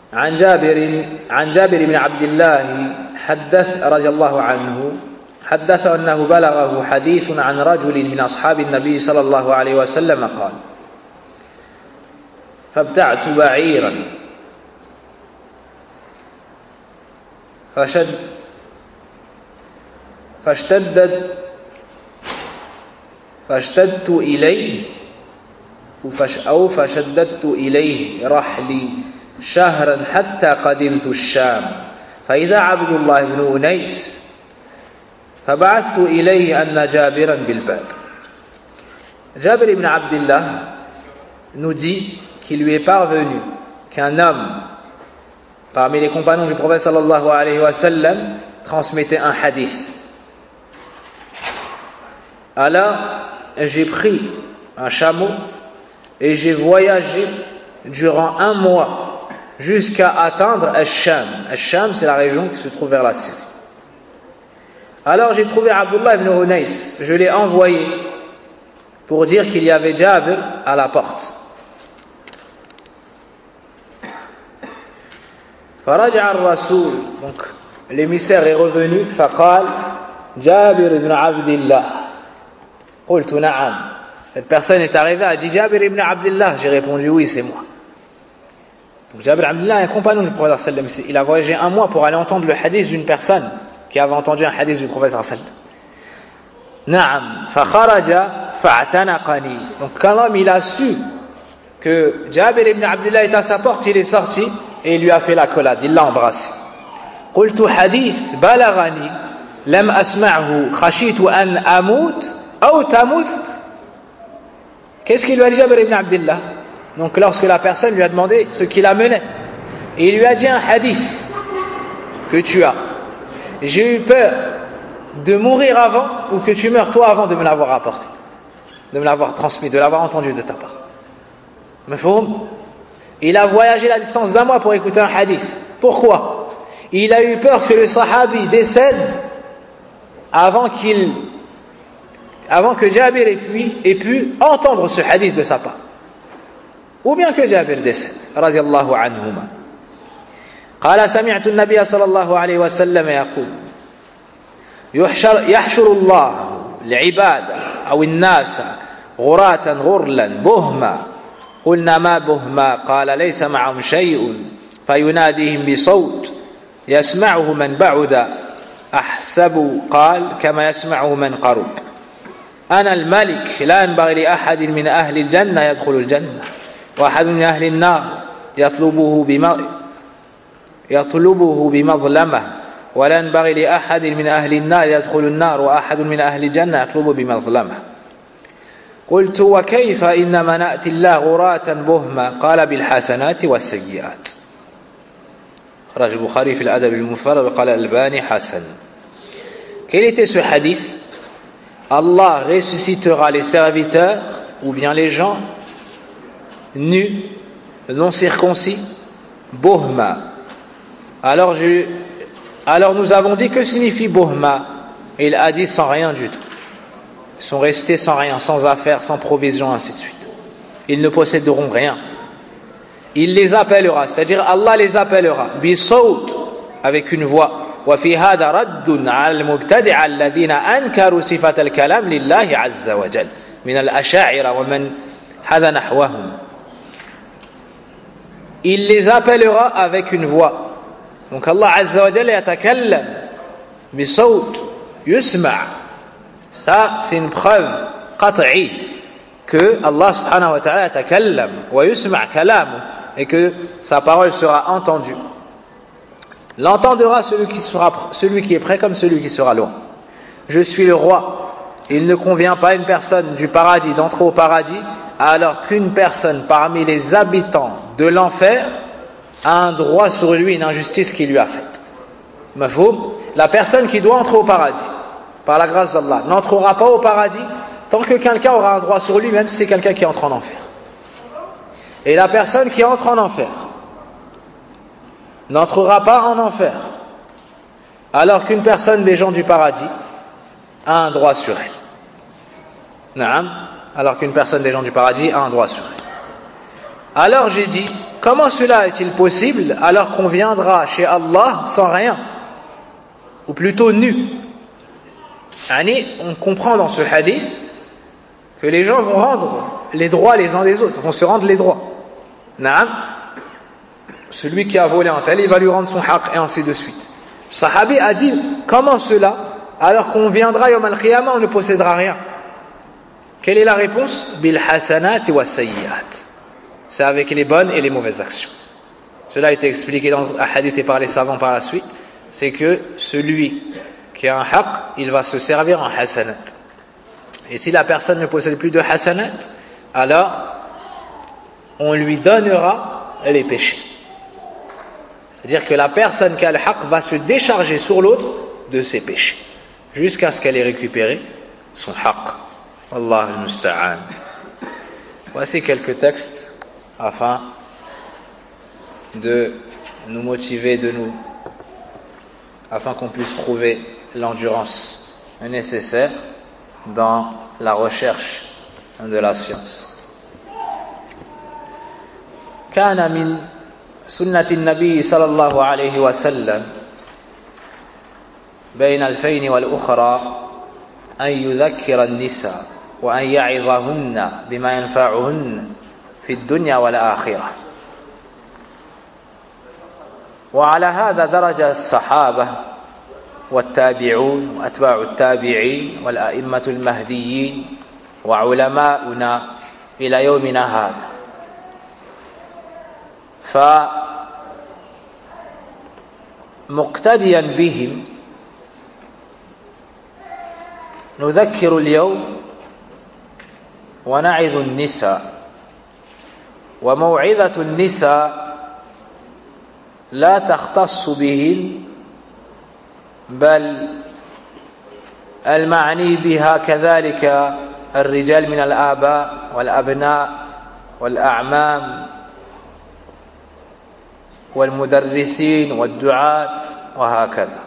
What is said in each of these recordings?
عن جابر بن عبد الله حدث رضي الله عنه حدث أنه بلغه حديث عن رجل من أصحاب النبي صلى الله عليه وسلم قال فابتعت بعيرا فاشتدت إليه رحلي شهرا حتى قدمت الشام فإذا عبد الله بن أنيس فبعثت إليه أن جابرا بالباب. Jabir ibn Abdillah nous dit qu'il lui est parvenu qu'un homme parmi les compagnons du prophète sallallahu alayhi wa sallam transmettait un hadith. Alors j'ai pris un chameau et j'ai voyagé durant un mois jusqu'à atteindre Al-Sham. Al-Sham, c'est la région qui se trouve vers la Syrie. Alors j'ai trouvé Abdullah ibn Unais, je l'ai envoyé pour dire qu'il y avait Jabir à la porte. Faraja al-Rasul, donc l'émissaire est revenu, faqal Jabir ibn Abdillah. Qultu na'am. Cette personne est arrivée, a dit Jabir ibn Abdillah. J'ai répondu oui, c'est moi. Donc Jabir ibn Abdillah est un compagnon du prophète sallallahu alayhi wa sallam. Il a voyagé un mois pour aller entendre le hadith d'une personne qui avait entendu un hadith du prophète sallallahu alayhi wa sallam. Na'am, fa kharaja fa'tanaqani. Donc quand l'homme il a su que Jabir ibn Abdillah est à sa porte, il est sorti et il lui a fait l'accolade, il l'a embrassé. Qultu hadith balaghani lam asma'hu khashitu an amut aw tamut. Qu'est-ce qu'il lui a dit Jabir ibn Abdillah? Donc lorsque la personne lui a demandé ce qu'il amenait, et il lui a dit un hadith que tu as. J'ai eu peur de mourir avant ou que tu meurs toi avant de me l'avoir apporté, de me l'avoir transmis, de l'avoir entendu de ta part. Mafhoum? Il a voyagé la distance d'un mois pour écouter un hadith. Pourquoi? Il a eu peur que le sahabi décède avant que Jabir ait pu entendre ce hadith de sa part. Ou bien que Jabir décède, radiyallahu anhuma. قال سمعت النبي صلى الله عليه وسلم يقول يحشر الله العباد أو الناس غراة غرلا بهما قلنا ما بهما قال ليس معهم شيء فيناديهم بصوت يسمعه من بعد أحسب قال كما يسمعه من قرب أنا الملك لا ينبغي لأحد من أهل الجنة يدخل الجنة وأحد من أهل النار يطلبه بمظلمة ولا ينبغي لأحد من أهل النار يدخل النار وأحد من أهل الجنة يطلب بمظلمة قلت وكيف إنما نأتي الله غراة بهما قال بالحسنات والسيئات خرج البخاري في الأدب المفرد وقال الألباني حسن. Quel était ce hadith? Allah ressuscitera les serviteurs ou bien les gens nus, non circoncis, bohma. Alors nous avons dit que signifie bohma? Il a dit sans rien du tout. Ils sont restés sans rien, sans affaires, sans provision, ainsi de suite. Ils ne posséderont rien. Il les appellera, c'est-à-dire Allah les appellera bisawt, avec une voix. وفي هذا رد على المبتدع الذين أنكروا صفة الكلام لله عز وجل من الأشاعرة ومن هذا نحوهم. Il les appellera avec une voix. Donc Allah Azza wa Jalla yatakallam bisawt yusma'. Ça c'est une preuve qat'i que Allah subhanahu wa ta'ala yatakallam wa yusma' kalamu, et que sa parole sera entendue. L'entendra celui qui est près comme celui qui sera loin. Je suis le roi. Il ne convient pas à une personne du paradis d'entrer au paradis alors qu'une personne parmi les habitants de l'enfer a un droit sur lui, une injustice qu'il lui a faite. Mafhoum? La personne qui doit entrer au paradis par la grâce d'Allah n'entrera pas au paradis tant que quelqu'un aura un droit sur lui, même si c'est quelqu'un qui entre en enfer. Et la personne qui entre en enfer n'entrera pas en enfer alors qu'une personne des gens du paradis a un droit sur elle. Naam, alors qu'une personne des gens du paradis a un droit sur elle. Alors j'ai dit, comment cela est-il possible alors qu'on viendra chez Allah sans rien, ou plutôt nu? On comprend dans ce hadith que les gens vont rendre les droits les uns des autres, vont se rendre les droits. Naam, celui qui a volé un tel, il va lui rendre son haqq, et ainsi de suite. Le sahabi a dit, comment cela alors qu'on viendra yawm al-qiyamah, on ne possédera rien? Quelle est la réponse? Bil hasanat wa sayyiat. C'est avec les bonnes et les mauvaises actions. Cela a été expliqué dans un hadith et par les savants par la suite. C'est que celui qui a un haqq, il va se servir en hasanat. Et si la personne ne possède plus de hasanat, alors on lui donnera les péchés. C'est-à-dire que la personne qui a le haqq va se décharger sur l'autre de ses péchés, jusqu'à ce qu'elle ait récupéré son haqq. Allah al-musta'an. Voici quelques textes afin de nous motiver, afin qu'on puisse trouver l'endurance nécessaire dans la recherche de la science. كان من سنة النبي صلى الله عليه وسلم بين الفين والأخرى أن يذكر النساء وأن يعظهن بما ينفعهن في الدنيا والآخرة. وعلى هذا درج الصحابة والتابعون وأتباع التابعين والأئمة المهديين وعلماؤنا إلى يومنا هذا. فمقتديا بهم نذكر اليوم ونعظ النساء. وموعظة النساء لا تختص بهن، بل المعني بها كذلك الرجال من الآباء والأبناء والأعمام والمدرسين والدعاة وهكذا.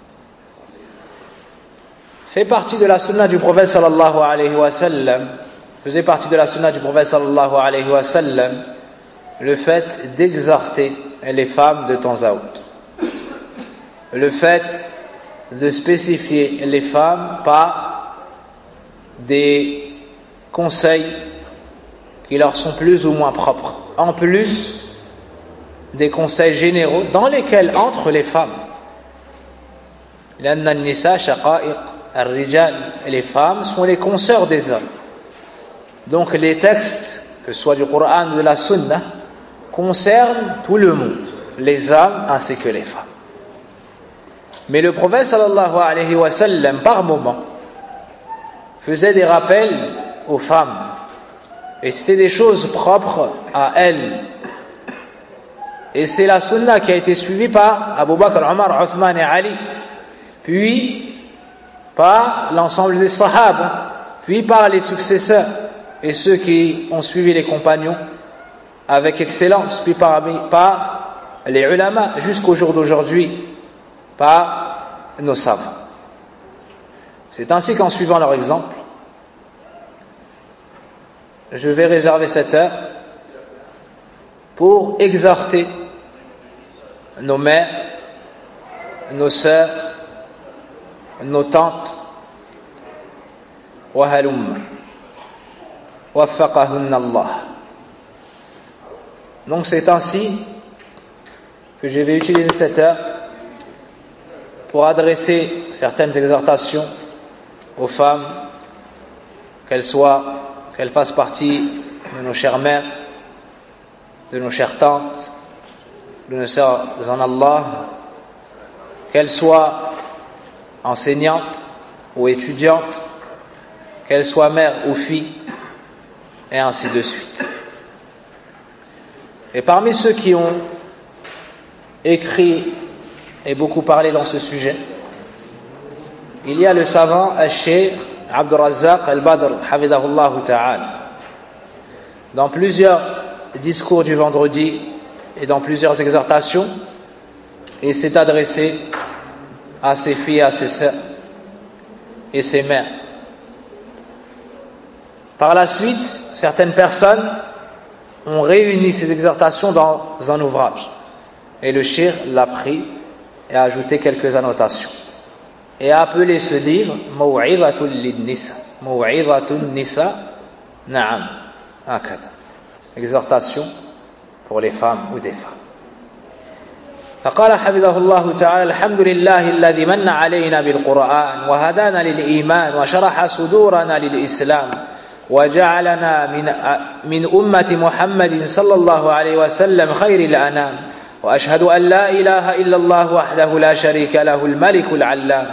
Fait partie de la sunna du prophète sallallahu alayhi wa sallam, faisait partie de la sunna du prophète sallallahu alayhi wa sallam le fait d'exhorter les femmes de temps à autre, le fait de spécifier les femmes par des conseils qui leur sont plus ou moins propres, en plus des conseils généraux dans lesquels entrent les femmes. لأن النساء شقائق الرجال, les femmes sont les consoeurs des hommes. Donc les textes, que ce soit du Coran ou de la Sunna, concernent tout le monde, les hommes ainsi que les femmes. Mais le prophète sallallahu alayhi wa sallam, par moment, faisait des rappels aux femmes, et c'était des choses propres à elles. Et c'est la Sunna qui a été suivie par Abu Bakr, Omar, Uthman et Ali, puis par l'ensemble des Sahaba, puis par les successeurs et ceux qui ont suivi les compagnons avec excellence, puis par les ulama jusqu'au jour d'aujourd'hui, par nos savants. C'est ainsi qu'en suivant leur exemple, je vais réserver cette heure pour exhorter nos mères, nos sœurs, nos tantes, wahalum, waffaqahunna Allah. Donc c'est ainsi que je vais utiliser cette heure pour adresser certaines exhortations aux femmes, qu'elles fassent partie de nos chères mères, de nos chères tantes, de nos sœurs en Allah, qu'elles soient enseignantes ou étudiantes, qu'elles soient mères ou filles, et ainsi de suite. Et parmi ceux qui ont écrit et beaucoup parlé dans ce sujet, il y a le savant al-Cheikh Abdul Razzaq al-Badr, hafidhahullah ta'ala. Dans plusieurs discours du vendredi et dans plusieurs exhortations, il s'est adressé à ses filles, à ses sœurs et ses mères. Par la suite, certaines personnes on réunit ces exhortations dans un ouvrage. Et le shir l'a pris et a ajouté quelques annotations. Et a appelé ce livre Maw'izatul lin-Nisa. Maw'izatul Nisa, na'am, hakada. Exhortation pour les femmes ou des femmes. فقال حفظه الله تعالى الحمد لله الذي من علينا بالقرآن وهدانا للإيمان وشرح صدورنا للإسلام وجعلنا من أمة محمد صلى الله عليه وسلم خير الأنام وأشهد أن لا إله إلا الله وحده لا شريك له الملك العلام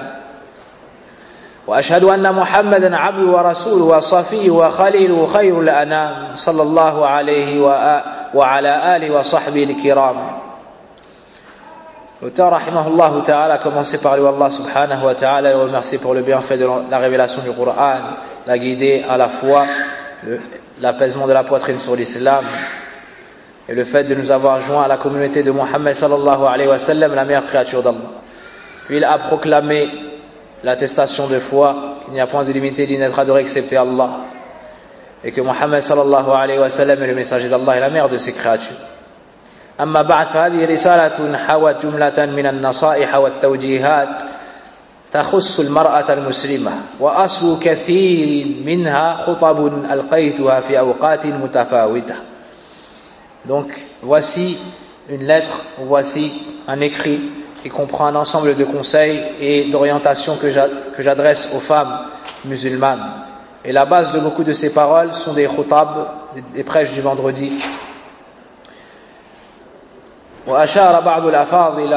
وأشهد أن محمدا عبده ورسوله وصفيه وخليله خير الأنام صلى الله عليه وعلى آله وصحبه الكرام. L'auteur, rahimahullah ta'ala, a commencé par lui Allah subhanahu wa ta'ala et le remercier pour le bienfait de la révélation du Coran, la guider à la foi, l'apaisement de la poitrine sur l'islam et le fait de nous avoir joints à la communauté de Muhammad sallallahu alayhi wa sallam, la meilleure créature d'Allah. Puis il a proclamé l'attestation de foi qu'il n'y a point de limité digne d'être adoré excepté Allah et que Muhammad sallallahu alayhi wa sallam est le messager d'Allah et la meilleure de ses créatures. أما بعد فهذه رسالة حوت جملة من النصائح والتوجيهات تخص المرأة المسلمة وأصل كثير منها خطب ألقيتها في أوقات متفاوتة. Donc voici une lettre, voici un écrit qui comprend un ensemble de conseils et d'orientations que j'adresse aux femmes musulmanes. Et la base de beaucoup de ces paroles sont des khutab, des prêches du vendredi. وأشار بعض الأفاضل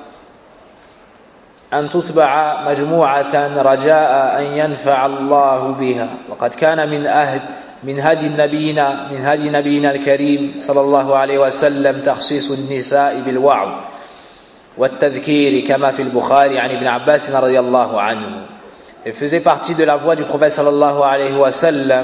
أن تتبع مجموعة رجاء أن ينفع الله بها وقد كان من هدي نبينا الكريم صلى الله عليه وسلم تخصيص النساء بالوعظ والتذكير كما في البخاري عن ابن عباس رضي الله عنه. Il faisait partie de la voix du prophète sallallahu alayhi wa sallam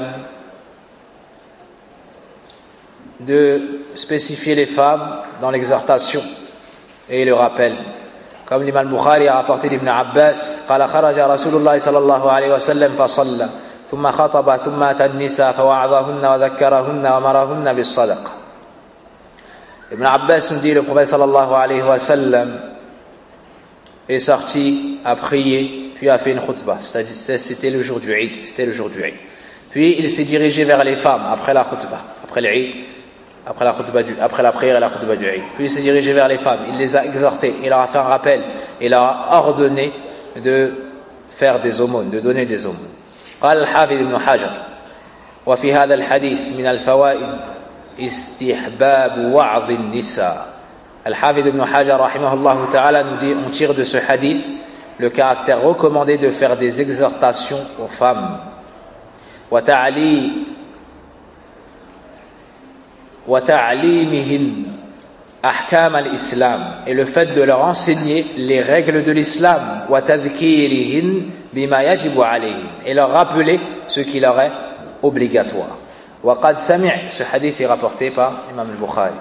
de spécifier les femmes dans l'exhortation et le rappel. Comme l'imam Bukhari a rapporté d'Ibn Abbas, قال خرج رسول الله صلى الله عليه وسلم فصلى ثم خطب ثم أتى النساء فوعظهن وذكرهن وأمرهن بالصدقة. Ibn Abbas nous dit le prophète sallallahu alayhi wa sallam est sorti, a prié, puis a fait une khutbah. C'était le jour du Eid. Puis il s'est dirigé vers les femmes après la khutbah, après l'Eid. Après la prière et la khutbah du Eid. Puis il s'est dirigé vers les femmes, il les a exhortées, il leur a fait un rappel, il leur a ordonné de faire des aumônes, de donner des aumônes. قال الحافظ ابن حجر وفي هذا الحديث من الفوائد استحباب وعظ النساء. Al-Hafidh ibn Hajar rahimahullah ta'ala nous dit, on tire de ce hadith le caractère recommandé de faire des exhortations aux femmes. وتعليمهن أحكام الإسلام, et le fait de leur enseigner les règles de l'islam, وتذكيرهن بما يجب عليهن, et leur rappeler ce qui leur est obligatoire. وقد سمع, ce hadith est rapporté par Imam al-Bukhari.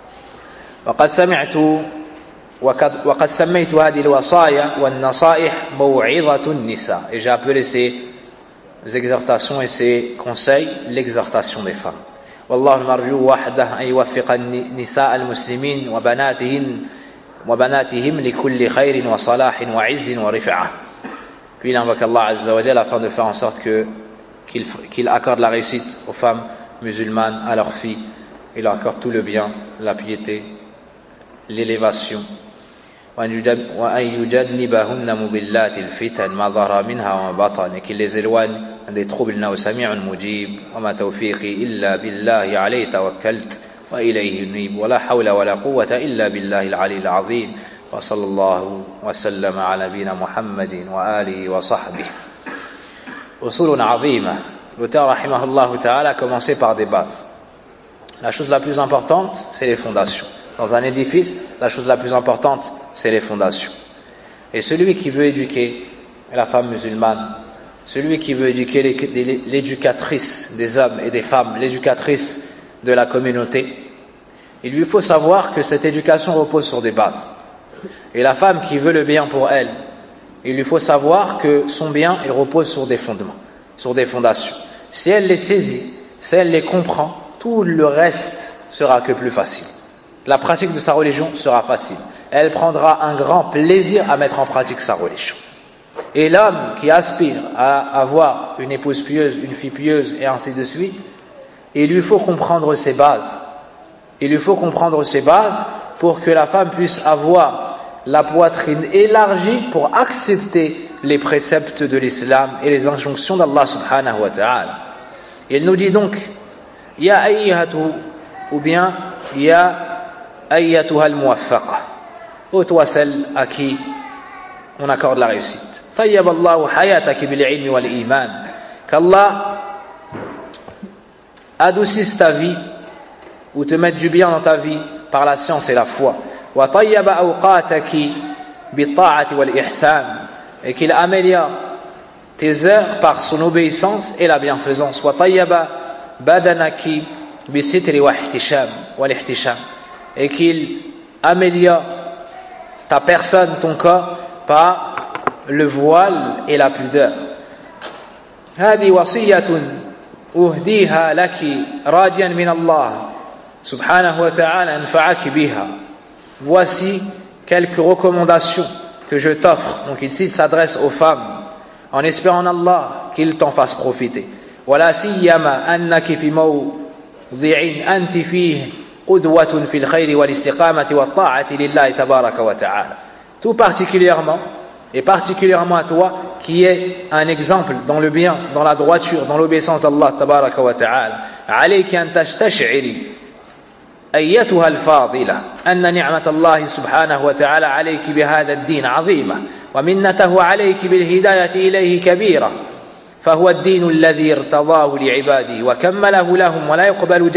وقد سميت هذه الوصايا والنصائح موعظة النساء, et j'ai appelé ces exhortations et ces conseils l'exhortation des femmes. والله المرجو وحده أن يوفق النساء المسلمين وبناتهم لكل خير وصلاح وعز ورفعة. Puis il invoque Allah Azza wa Jalla afin de faire en sorte qu'il accorde la réussite aux femmes musulmanes, à leurs filles, il leur accorde tout le bien, la piété, l'élévation. وأن يجنبهن مضلات الفتن ما ظهر منها وما بطن, et qu'il les éloigne des troubles. إنه سميع مجيب وما توفيقي إلا بالله عليه توكلت وإليه أنيب ولا حول ولا قوة إلا بالله العلي العظيم وصلى الله وسلم على نبينا محمد وآله وصحبه. أصول عظيمة. L'auteur rahimahullah ta'ala a commencé par des bases. La chose la plus importante, c'est les fondations. Dans un édifice, la chose la plus importante, c'est les fondations. Et celui qui veut éduquer la femme musulmane, celui qui veut éduquer l'éducatrice des hommes et des femmes, l'éducatrice de la communauté, il lui faut savoir que cette éducation repose sur des bases. Et la femme qui veut le bien pour elle, il lui faut savoir que son bien, il repose sur des fondements, sur des fondations. Si elle les saisit, si elle les comprend, tout le reste sera que plus facile. La pratique de sa religion sera facile. Elle prendra un grand plaisir à mettre en pratique sa religion. Et l'homme qui aspire à avoir une épouse pieuse, une fille pieuse, et ainsi de suite, il lui faut comprendre ses bases. Il lui faut comprendre ses bases pour que la femme puisse avoir la poitrine élargie pour accepter les préceptes de l'islam et les injonctions d'Allah subhanahu wa ta'ala. Il nous dit donc, Ya ayyatu, ou bien Ya ayyatuha al-muwaffaqa, ô toi celle à qui on accorde la réussite. Tayyab Allahu hayataki bil ilmi wal iman, qu'Allah adoucisse ta vie ou te mette du bien dans ta vie par la science et la foi. Wa tayyaba awqataki bit ta'ati wal ihsan, et qu'il améliore tes heures par son obéissance et la bienfaisance. Wa tayyaba badanaki bi sitri wa ihtisham wal ihtisham, et qu'il améliore ta personne, ton corps, par le voile et la pudeur. هذه وصية أهديها لك راجيا من الله سبحانه وتعالى أنفعك بها. Voici quelques recommandations que je t'offre. Donc ici il s'adresse aux femmes en espérant en Allah qu'il t'en fasse profiter. ولا سيما أنك في موضع أنت فيه قدوة في الخير والاستقامة والطاعة لله تبارك وتعالى. Tout particulièrement à toi qui est un exemple dans le bien, dans la droiture, dans l'obéissance d'Allah tabaraka wa ta'ala. عليك أن تستشعري أيتها الفاضلة أن نعمة الله سبحانه وتعالى عليك بهذا الدين عظيمة ومنته عليك بالهداية إليه كبيرة فهو الدين الذي ارتضاه لعباده وكمله لهم ولا يقبل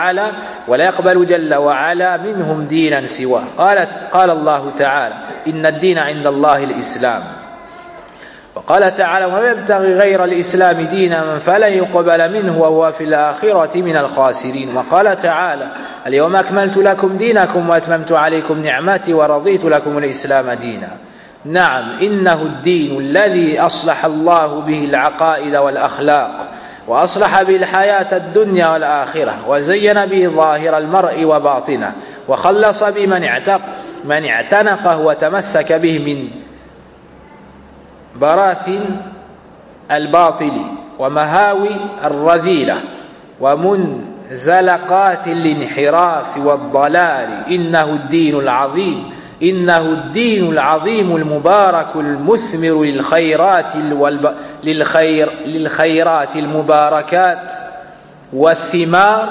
جل وعلا منهم دينا سواه. قال الله تعالى إن الدين عند الله الإسلام. وقال تعالى ومن يبتغي غير الإسلام دينا فلن يقبل منه وهو في الآخرة من الخاسرين. وقال تعالى اليوم أكملت لكم دينكم وأتممت عليكم نعمتي ورضيت لكم الإسلام دينا. نعم إنه الدين الذي أصلح الله به العقائد والأخلاق وأصلح به الحياة الدنيا والآخرة وزين به ظاهر المرء وباطنه وخلص به من اعتنقه وتمسك به من براثن الباطل ومهاوي الرذيلة ومنزلقات الانحراف والضلال. إنه الدين العظيم المبارك المثمر للخيرات المباركات والثمار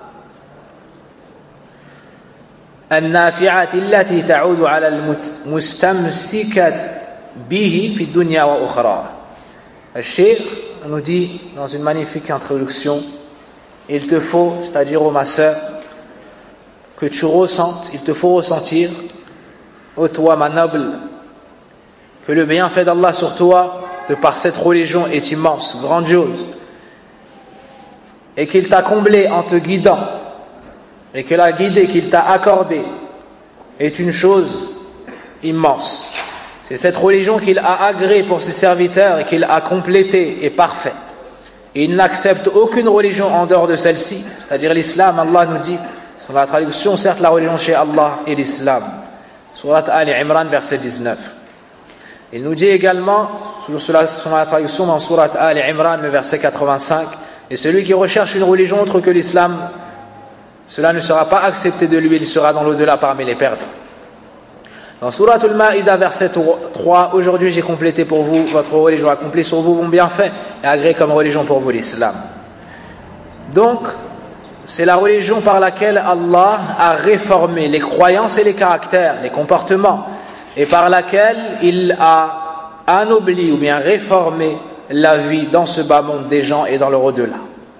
النافعة التي تعود على المستمسك به في الدنيا وأخرى. Le Cheikh nous dit dans une magnifique introduction, il te faut, c'est-à-dire ô ma sœur, que tu ressentes, il te faut ressentir, ô toi ma noble, que le bienfait d'Allah sur toi de par cette religion est immense, grandiose, et qu'il t'a comblé en te guidant, et que la guidée qu'il t'a accordée est une chose immense. C'est cette religion qu'il a agréée pour ses serviteurs et qu'il a complétée et parfaite. Et il n'accepte aucune religion en dehors de celle-ci, c'est-à-dire l'islam. Allah nous dit, sur la traduction, certes la religion chez Allah est l'islam. Surat Al-Imran, verset 19. Il nous dit également, sur la traduction dans Surat Al-Imran, le verset 85, et celui qui recherche une religion autre que l'islam, cela ne sera pas accepté de lui, il sera dans l'au-delà parmi les perdants. Dans Surat Al-Ma'ida, verset 3, aujourd'hui j'ai complété pour vous votre religion, accompli sur vous mon bienfait et agréé comme religion pour vous l'islam. Donc, c'est la religion par laquelle Allah a réformé les croyances et les caractères, les comportements, et par laquelle il a anobli ou bien réformé la vie dans ce bas monde des gens et dans leur au-delà.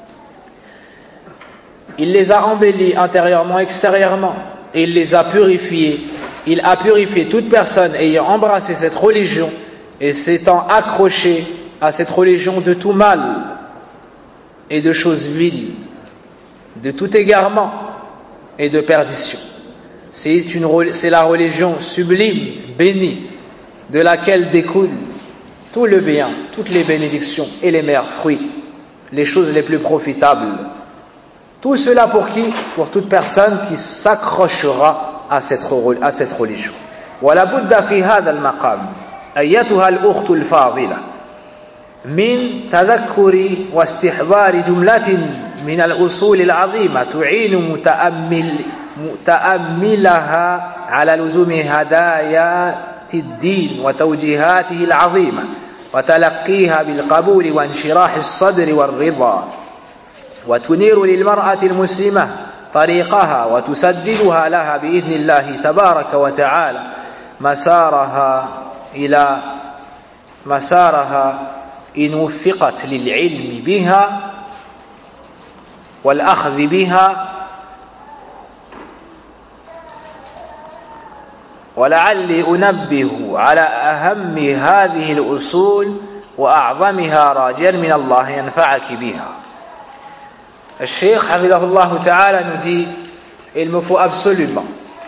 Il les a embellis intérieurement, extérieurement, et il les a purifiés. Il a purifié toute personne ayant embrassé cette religion et s'étant accroché à cette religion de tout mal et de choses viles, de tout égarement et de perdition. C'est la religion sublime, bénie, de laquelle découle tout le bien, toutes les bénédictions et les meilleurs fruits, les choses les plus profitables Tout cela pour qui? Pour toute personne qui s'accrochera à cette religion. ولا بد في هذا المقام أيتها الأخت الفاضلة من تذكر واستحضار جملة من الأصول العظيمة تعين متأملها على لزوم هدايا الدين وتوجيهاته العظيمة وتلقيها بالقبول وانشراح الصدر والرضا وتنير للمرأة المسلمة طريقها وتسددها لها بإذن الله تبارك وتعالى مسارها إن وفقت للعلم بها والأخذ بها ولعلي أنبه على أهم هذه الأصول وأعظمها راجيا من الله ينفعك بها. Le Cheikh Hafidahullah Ta'ala nous dit, il me faut absolument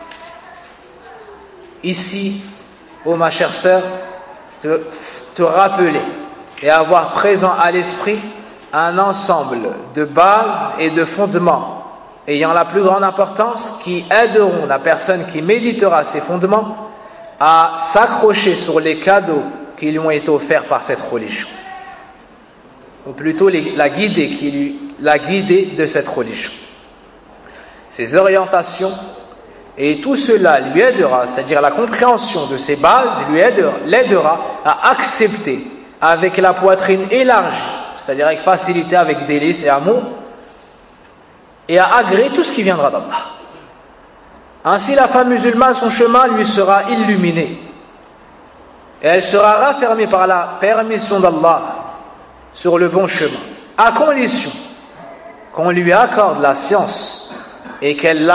ici, ô ma chère sœur, te rappeler et avoir présent à l'esprit un ensemble de bases et de fondements ayant la plus grande importance qui aideront la personne qui méditera ces fondements à s'accrocher sur les cadeaux qui lui ont été offerts par cette religion, ou plutôt la guider de cette religion. Ses orientations et tout cela lui aidera, c'est-à-dire la compréhension de ces bases l'aidera à accepter avec la poitrine élargie, c'est-à-dire avec facilité, avec délice et amour, et à agréer tout ce qui viendra d'Allah. Ainsi la femme musulmane, son chemin lui sera illuminé et elle sera raffermie par la permission d'Allah sur le bon chemin, à condition qu'on lui accorde la science et qu'elle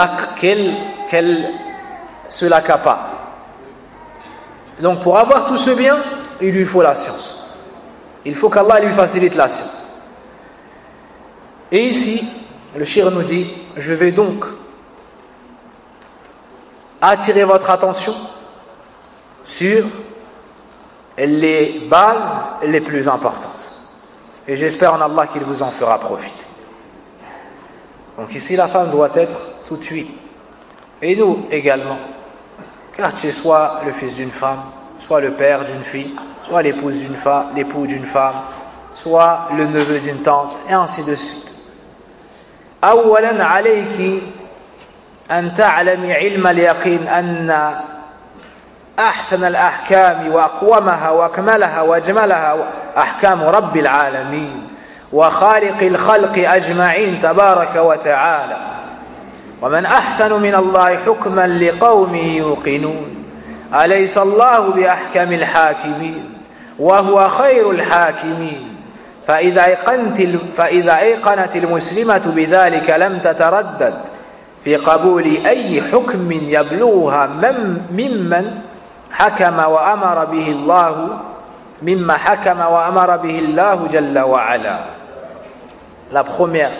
se l'accapare. Donc pour avoir tout ce bien, il lui faut la science. Il faut qu'Allah lui facilite la science. Et ici, le shir nous dit, je vais donc attirer votre attention sur les bases les plus importantes. Et j'espère en Allah qu'il vous en fera profiter. Donc ici, la femme doit être toute huile. Et nous également. Car tu es soit le fils d'une femme, soit le père d'une fille, soit l'époux d'une femme, soit le neveu d'une tante, et ainsi de suite. أولا عليك أن تعلمي علم اليقين أن أحسن الأحكام وأقومها وأكملها وأجملها أحكام رب العالمين وخالق الخلق أجمعين تبارك وتعالى ومن أحسن من الله حكما لقوم يوقنون أليس الله بأحكم الحاكمين وهو خير الحاكمين فإذا أيقنت المسلمة بذلك لم تتردد في قبول أي حكم يبلغها مما حكم وأمر به الله جل وعلا. La première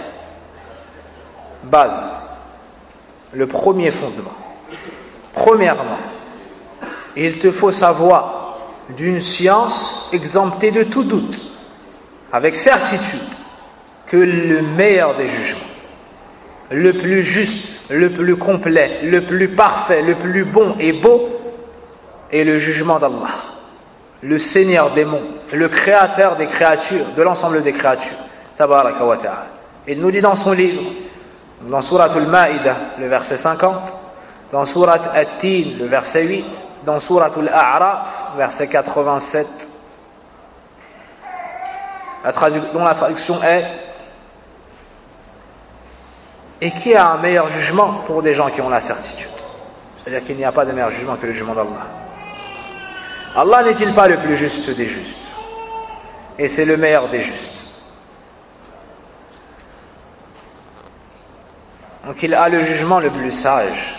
base, le premier fondement. Premièrement, il te faut savoir d'une science exemptée de tout doute, avec certitude, que le meilleur des jugements, le plus juste, le plus complet, le plus parfait, le plus bon et beau est le jugement d'Allah, le Seigneur des mondes, le créateur des créatures, de l'ensemble des créatures, tabaraka wa ta'ala. Il nous dit dans son livre, dans Surat al-Ma'idah, le verset 50, dans Surat At-Tin, le verset 8, dans Surat al-A'raf, verset 87, dont la traduction est: et qui a un meilleur jugement pour des gens qui ont la certitude? C'est-à-dire qu'il n'y a pas de meilleur jugement que le jugement d'Allah. Allah n'est-il pas le plus juste des justes? Et c'est le meilleur des justes. Donc il a le jugement le plus sage.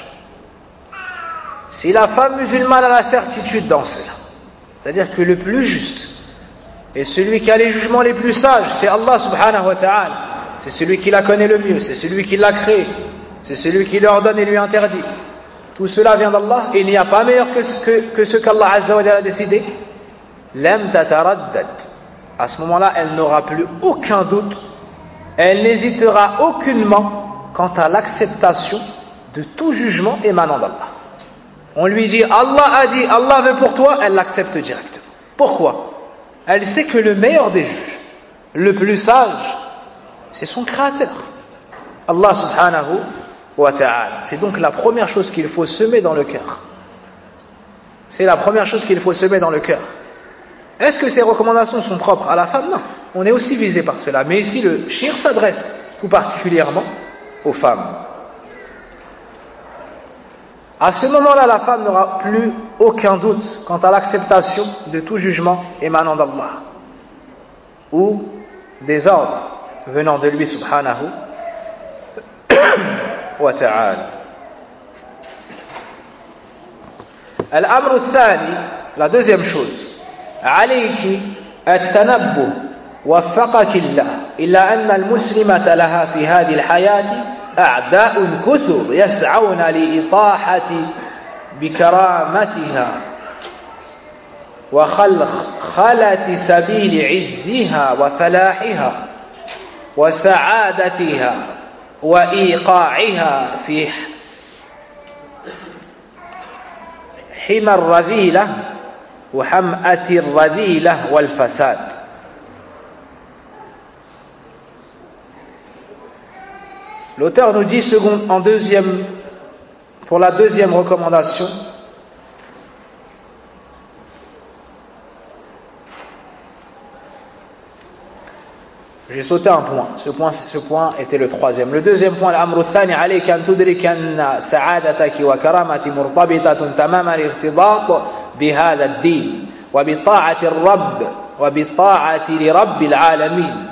Si la femme musulmane a la certitude dans cela, c'est-à-dire que le plus juste et celui qui a les jugements les plus sages, c'est Allah subhanahu wa ta'ala. C'est celui qui la connaît le mieux, c'est celui qui l'a créé, c'est celui qui lui ordonne et lui interdit. Tout cela vient d'Allah et il n'y a pas meilleur que ce qu'Allah azza wa jalla a décidé. Lam tataraddad. À ce moment-là, elle n'aura plus aucun doute, elle n'hésitera aucunement quant à l'acceptation de tout jugement émanant d'Allah. On lui dit Allah a dit, Allah veut pour toi, elle l'accepte directement. Pourquoi? Elle sait que le meilleur des juges, le plus sage, c'est son créateur, Allah subhanahu wa ta'ala. C'est donc la première chose qu'il faut semer dans le cœur. C'est la première chose qu'il faut semer dans le cœur. Est-ce que ces recommandations sont propres à la femme? Non. On est aussi visé par cela. Mais ici, le shir s'adresse tout particulièrement aux femmes. À ce moment-là, la femme n'aura plus aucun doute quant à l'acceptation de tout jugement émanant d'Allah ou des ordres venant de lui subhanahu wa ta'ala. Al-amr al-thani, la deuxième chose, عليك التنبه وفقك الله إلا أن المسلمة لها في هذه الحياة أعداء كثر يسعون لإطاحة بكرامتها وخلخلة سبيل عزها وفلاحها وسعادتها وإيقاعها في حمى الرذيلة وحمأة الرذيلة والفساد. L'auteur nous dit pour la deuxième recommandation, j'ai sauté un point. Ce point était le troisième. Le deuxième point, الأمر الثاني عليك أن تدرك أن سعادتك وكرامتك مرتبطة تمام الارتباط بهذا الدين وبطاعة الرب وبالطاعة لرب العالمين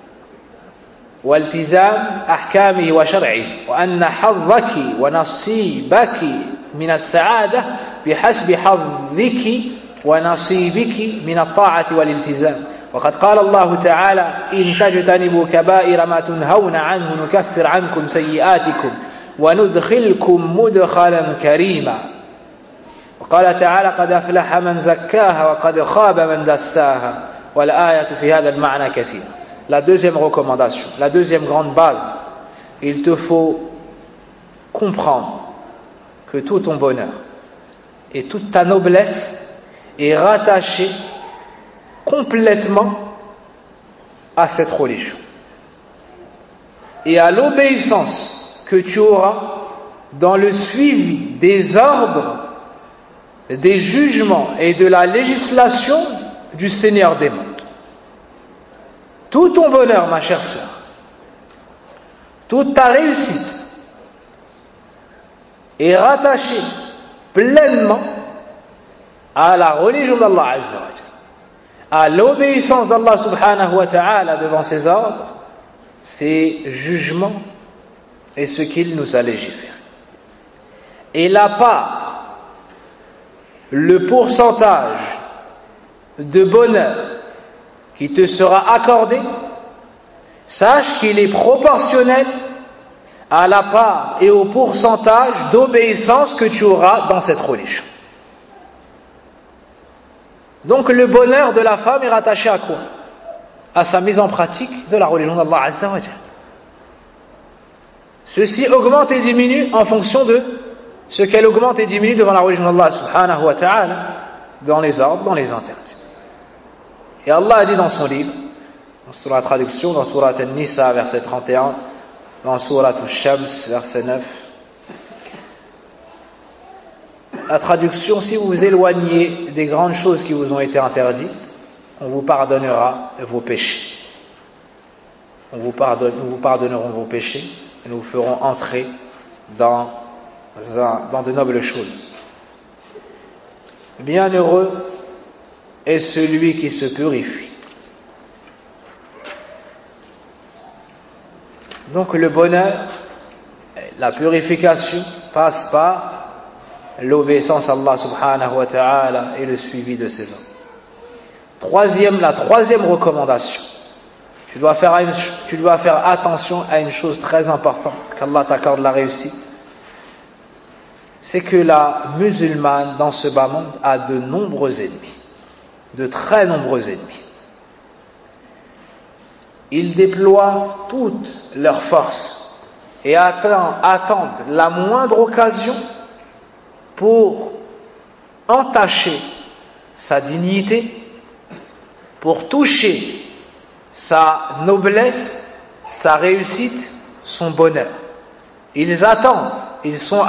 والتزام أحكامه وشرعه وأن حظك ونصيبك من السعادة بحسب حظك ونصيبك من الطاعة والالتزام. وقد قال الله تعالى إن تجتنبوا كبائر ما تنهون عنه نكفر عنكم سيئاتكم وندخلكم مدخلا كريما. وقال تعالى قد أفلح من زكاها وقد خاب من دساها والآية في هذا المعنى كثيرة. La deuxième recommandation, la deuxième grande base, il te faut comprendre que tout ton bonheur et toute ta noblesse est rattachée complètement à cette religion et à l'obéissance que tu auras dans le suivi des ordres, des jugements et de la législation du Seigneur des mondes. Tout ton bonheur, ma chère sœur, toute ta réussite est rattachée pleinement à la religion d'Allah Azza wa Jalla, à l'obéissance d'Allah subhanahu wa ta'ala devant ses ordres, ses jugements et ce qu'il nous a légiféré. Et la part, le pourcentage de bonheur qui te sera accordé, sache qu'il est proportionnel à la part et au pourcentage d'obéissance que tu auras dans cette religion. Donc le bonheur de la femme est rattaché à quoi? À sa mise en pratique de la religion d'Allah Azza wa Jalla. Ceci augmente et diminue en fonction de ce qu'elle augmente et diminue devant la religion d'Allah subhanahu wa ta'ala, dans les ordres, dans les interdits. Et Allah a dit dans son livre, dans la traduction, dans Surat An-Nisa, verset 31, dans Surat Al-Shams, verset 9, la traduction, si vous vous éloignez des grandes choses qui vous ont été interdites, on vous pardonnera vos péchés. Nous vous pardonnerons vos péchés et nous vous ferons entrer dans de nobles choses. Bienheureux est celui qui se purifie. Donc le bonheur, la purification passe par l'obéissance à Allah subhanahu wa ta'ala et le suivi de ses ordres. La troisième recommandation, tu dois faire attention à une chose très importante, qu'Allah t'accorde la réussite, c'est que la musulmane dans ce bas monde a de nombreux ennemis, de très nombreux ennemis. Ils déploient toutes leurs forces et attendent la moindre occasion pour entacher sa dignité, pour toucher sa noblesse, sa réussite, son bonheur. Ils attendent, ils sont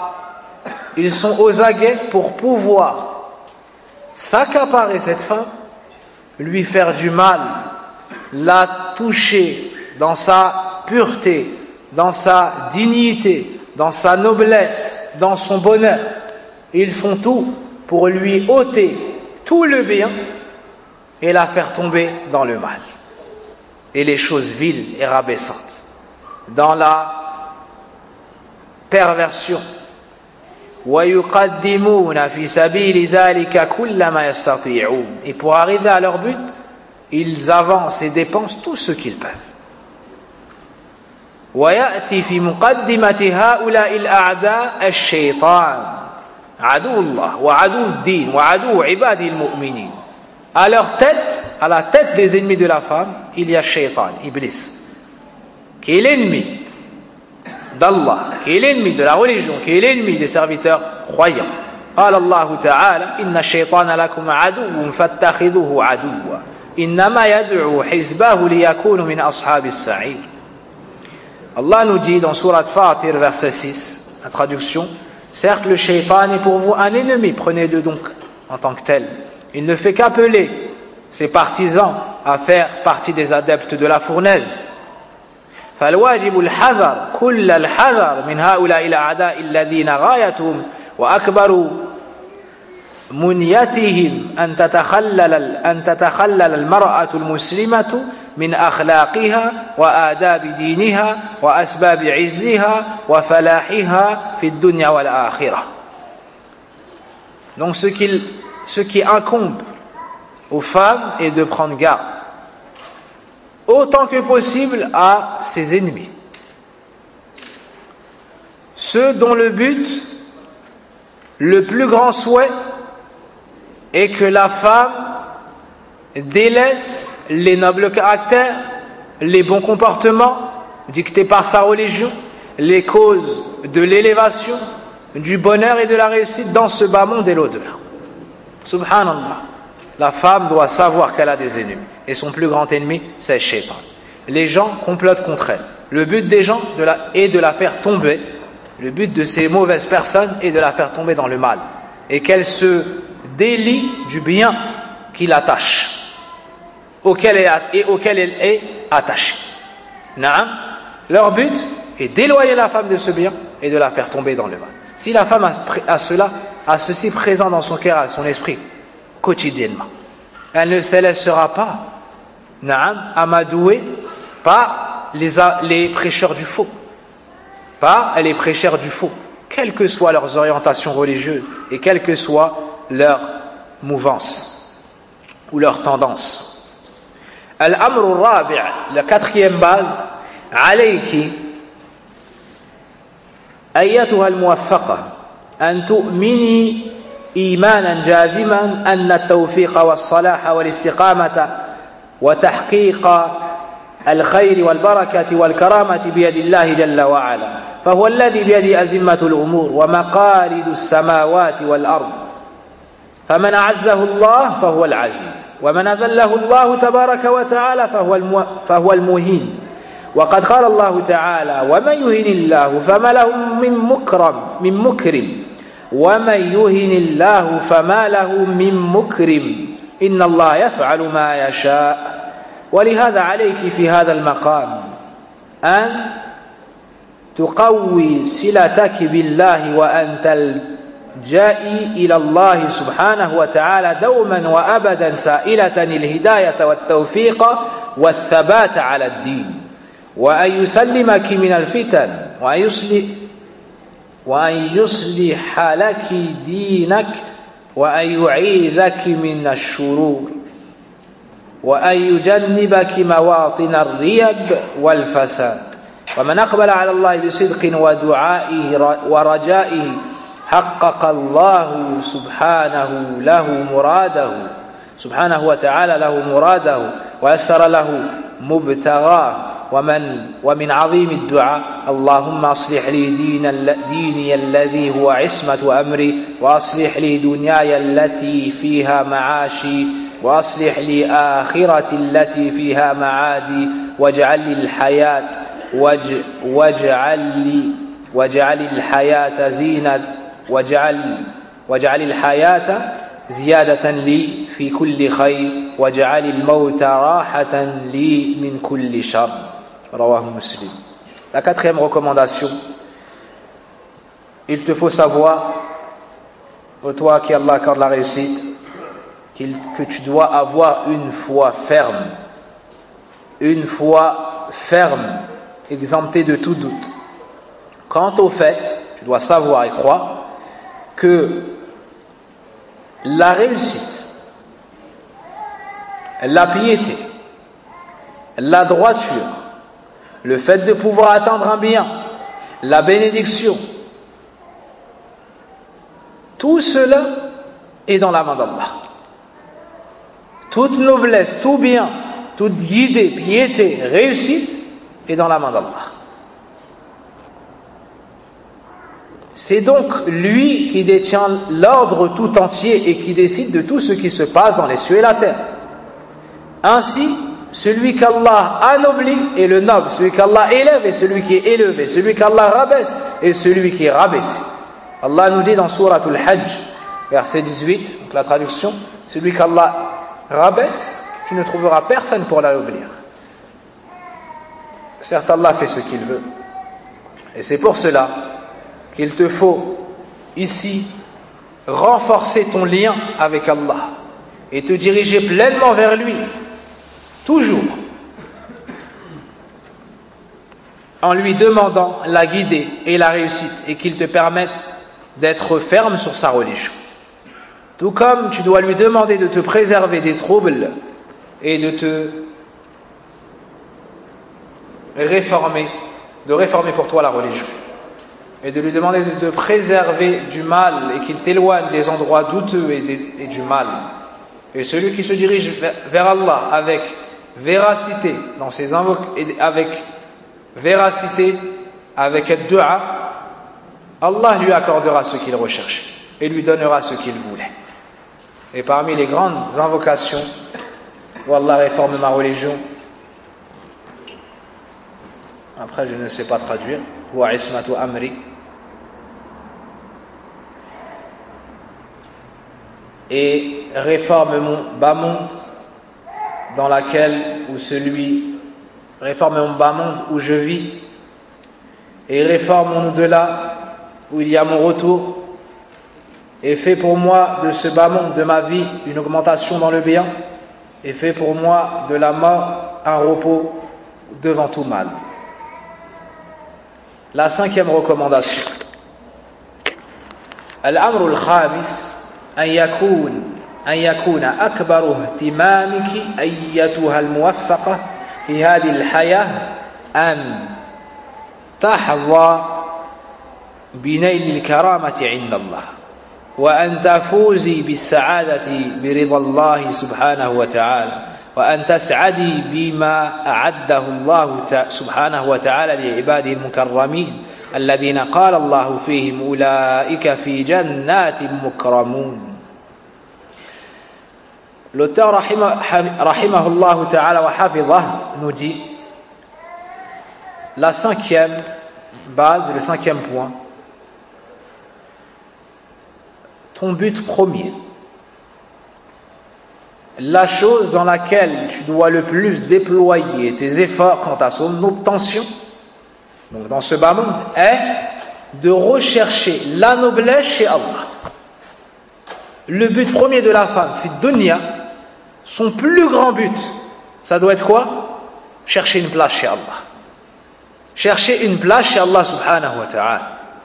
aux aguets pour pouvoir s'accaparer cette femme, lui faire du mal, la toucher dans sa pureté, dans sa dignité, dans sa noblesse, dans son bonheur. Ils font tout pour lui ôter tout le bien et la faire tomber dans le mal et les choses viles et rabaissantes, dans la perversion. وَيُقَدِّمُونَ فِي سَبِيلِ ذَلِكَ كُلَّ مَا يَسْتَطِيعُونَ. Et pour arriver à leur but, ils avancent et dépensent tout ce qu'ils peuvent. ويأتي في مقدمة هؤلاء الأعداء الشيطان عدو الله وعدو الدين وعدو عباده المؤمنين. À leur tête, à la tête des ennemis de la femme, il y a Shaitan, Iblis, qui est l'ennemi d'Allah, qui est l'ennemi de la religion, qui est l'ennemi des serviteurs croyants. قال الله تعالى إن الشيطان لكم عدو فاتخذوه عدوا إنما يدعو حزبه ليكونوا من أصحاب السعير. Allah nous dit dans Surat Fatir, verset 6, la traduction, certes le shaitan est pour vous un ennemi, prenez-le donc en tant que tel. Il ne fait qu'appeler ses partisans à faire partie des adeptes de la fournaise. فالواجب الحذر كل الحذر من هؤلاء الأعداء الذين غايتهم وأكبر منيتهم أن تتخلل المرأة المسلمة من أخلاقها وآداب دينها وأسباب عزها وفلاحها في الدنيا والآخرة. Donc ce qui incombe aux femmes est de prendre garde autant que possible à ses ennemis, ceux dont le but, le plus grand souhait, est que la femme délaisse les nobles caractères, les bons comportements dictés par sa religion, les causes de l'élévation, du bonheur et de la réussite dans ce bas monde et l'au-delà. Subhanallah. La femme doit savoir qu'elle a des ennemis. Et son plus grand ennemi, c'est le shaitan. Les gens complotent contre elle. Le but des gens est de la faire tomber. Le but de ces mauvaises personnes est de la faire tomber dans le mal. Et qu'elle se délie du bien qui l'attache, auquel elle est attachée. Naam. Leur but est d'éloigner la femme de ce bien et de la faire tomber dans le mal. Si la femme a ceci présent dans son cœur, à son esprit, quotidiennement, elle ne se laissera pas amadouer par les prêcheurs du faux, quelles que soient leurs orientations religieuses et quelle que soit leur mouvance ou leur tendance. Al-amr al-rabi', la quatrième base, alayki أيتها الموفقة أن تؤمني إيمانا جازما أن التوفيق والصلاح والاستقامة وتحقيق الخير والبركة والكرامة بيد الله جل وعلا، فهو الذي بيده أزمة الأمور ومقاليد السماوات والأرض، فمن أعزه الله فهو العزيز ومن أذله الله تبارك وتعالى فهو المهين. وقد قال الله تعالى ومن يهن الله فما له من مكرم ومن يهن الله فما له من مكرم إن الله يفعل ما يشاء. ولهذا عليك في هذا المقام أن تقوي صلتك بالله وأن تلجئي إلى الله سبحانه وتعالى دوما وأبدا سائلة الهداية والتوفيق والثبات على الدين، وأن يسلمك من الفتن وأن يصلح لك دينك وأن يعيذك من الشرور وأن يجنبك مواطن الريب والفساد. ومن أقبل على الله بصدق ودعائه ورجائه حقق الله سبحانه وتعالى له مراده ويسر له مبتغاه ومن عظيم الدعاء اللهم أصلح لي ديني الذي هو عصمة أمري وأصلح لي دنياي التي فيها معاشي وأصلح لي آخرتي التي فيها معادي واجعل لي الحياة واجعل الحياة زينة واجعل الحياة زيادة لي في كل خير واجعل الموت راحة لي من كل شر. رواه Muslim. La quatrième recommandation, il te faut savoir, ô toi qui Allah accorde la réussite, que tu dois avoir une foi ferme, exemptée de tout doute. Quant au fait, tu dois savoir et croire que la réussite, la piété, la droiture, le fait de pouvoir atteindre un bien, la bénédiction, tout cela est dans la main d'Allah. Toute noblesse, tout bien, toute guidée, piété, réussite est dans la main d'Allah. C'est donc lui qui détient l'ordre tout entier et qui décide de tout ce qui se passe dans les cieux et la terre. Ainsi, celui qu'Allah anoblit est le noble, celui qu'Allah élève est celui qui est élevé, celui qu'Allah rabaisse est celui qui est rabaissé. Allah nous dit dans Sourate Al-Hajj, verset 18, donc la traduction, celui qu'Allah rabaisse, tu ne trouveras personne pour l'anoblir. Certes, Allah fait ce qu'il veut. Et c'est pour cela qu'il te faut ici renforcer ton lien avec Allah et te diriger pleinement vers lui, toujours, en lui demandant la guidée et la réussite et qu'il te permette d'être ferme sur sa religion. Tout comme tu dois lui demander de te préserver des troubles et de te réformer pour toi la religion. Et de lui demander de te préserver du mal et qu'il t'éloigne des endroits douteux et du mal. Et celui qui se dirige vers Allah avec véracité dans ses avec dua, Allah lui accordera ce qu'il recherche et lui donnera ce qu'il voulait. Et parmi les grandes invocations où Allah réforme ma religion, après je ne sais pas traduire, wa ismatu amri, et réforme mon bas monde réforme mon bas monde où je vis, et réforme mon au-delà où il y a mon retour, et fais pour moi de ce bas monde de ma vie une augmentation dans le bien, et fais pour moi de la mort un repos devant tout mal. La cinquième recommandation, Al-Amru al-Khamis, أن يكون أكبر اهتمامك أيتها الموفقة في هذه الحياة أن تحظى بنيل الكرامة عند الله وأن تفوزي بالسعادة برضا الله سبحانه وتعالى وأن تسعدي بما أعده الله سبحانه وتعالى لعباده المكرمين الذين قال الله فيهم أولئك في جنات مكرمون. L'auteur rahimahullah ta'ala wa hafidhah nous dit la cinquième base, le cinquième point, ton but premier, la chose dans laquelle tu dois le plus déployer tes efforts quant à son obtention, donc dans ce bas monde, est de rechercher la noblesse chez Allah. Le but premier de la femme, fi dunya, son plus grand but, ça doit être quoi? Chercher une place chez Allah. Chercher une place chez Allah subhanahu wa ta'ala.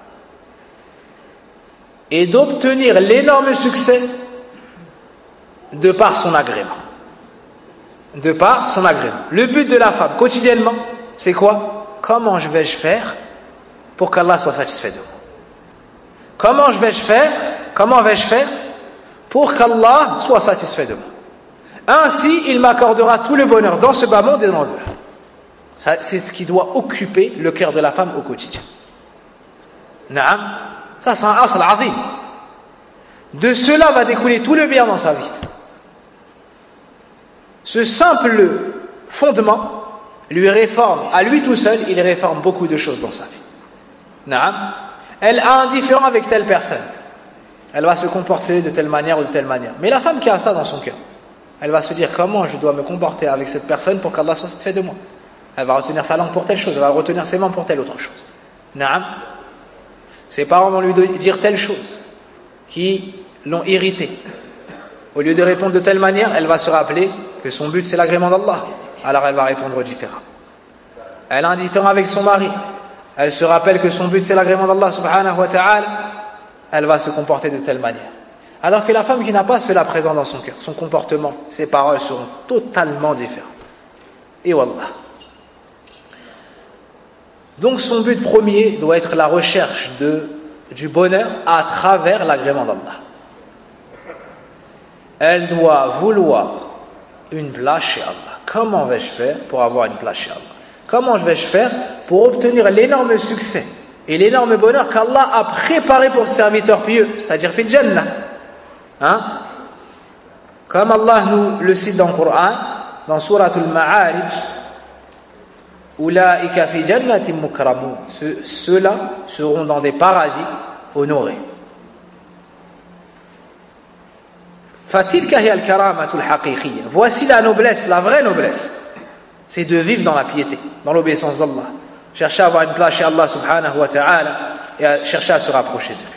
Et d'obtenir l'énorme succès de par son agrément. De par son agrément. Le but de la femme, quotidiennement, c'est quoi? Comment vais-je faire pour qu'Allah soit satisfait de moi? Comment vais-je faire pour qu'Allah soit satisfait de moi? Ainsi, il m'accordera tout le bonheur dans ce bas monde et dans l'au-delà. C'est ce qui doit occuper le cœur de la femme au quotidien. Naam, ça c'est un asl azim. De cela va découler tout le bien dans sa vie. Ce simple fondement lui réforme, à lui tout seul, il réforme beaucoup de choses dans sa vie. Naam, elle a un différend avec telle personne. Elle va se comporter de telle manière ou de telle manière. Mais la femme qui a ça dans son cœur, elle va se dire comment je dois me comporter avec cette personne pour qu'Allah soit satisfait de moi. Elle va retenir sa langue pour telle chose, elle va retenir ses mains pour telle autre chose. Naam. Ses parents vont lui dire telle chose qui l'ont irrité. Au lieu de répondre de telle manière, elle va se rappeler que son but c'est l'agrément d'Allah. Alors elle va répondre différemment. Elle a un différend avec son mari. Elle se rappelle que son but c'est l'agrément d'Allah subhanahu wa ta'ala. Elle va se comporter de telle manière. Alors que la femme qui n'a pas cela présent dans son cœur, son comportement, ses paroles seront totalement différentes. Et wallah. Donc son but premier doit être la recherche du bonheur à travers l'agrément d'Allah. Elle doit vouloir une place chez Allah. Comment vais-je faire pour avoir une place chez Allah? Comment vais-je faire pour obtenir l'énorme succès et l'énorme bonheur qu'Allah a préparé pour ce serviteur pieux, c'est-à-dire fil Jannah. Comme Allah nous le cite dans le Coran, dans Surat Al-Ma'arij, Ulaika fi jannatin mukramun. Ceux-là seront dans des paradis honorés. Fatilka hiya al-karamatu al-haqiqiyya. Voici la noblesse, la vraie noblesse. C'est de vivre dans la piété, dans l'obéissance d'Allah. Chercher à avoir une place chez Allah subhanahu wa ta'ala et à chercher à se rapprocher de lui.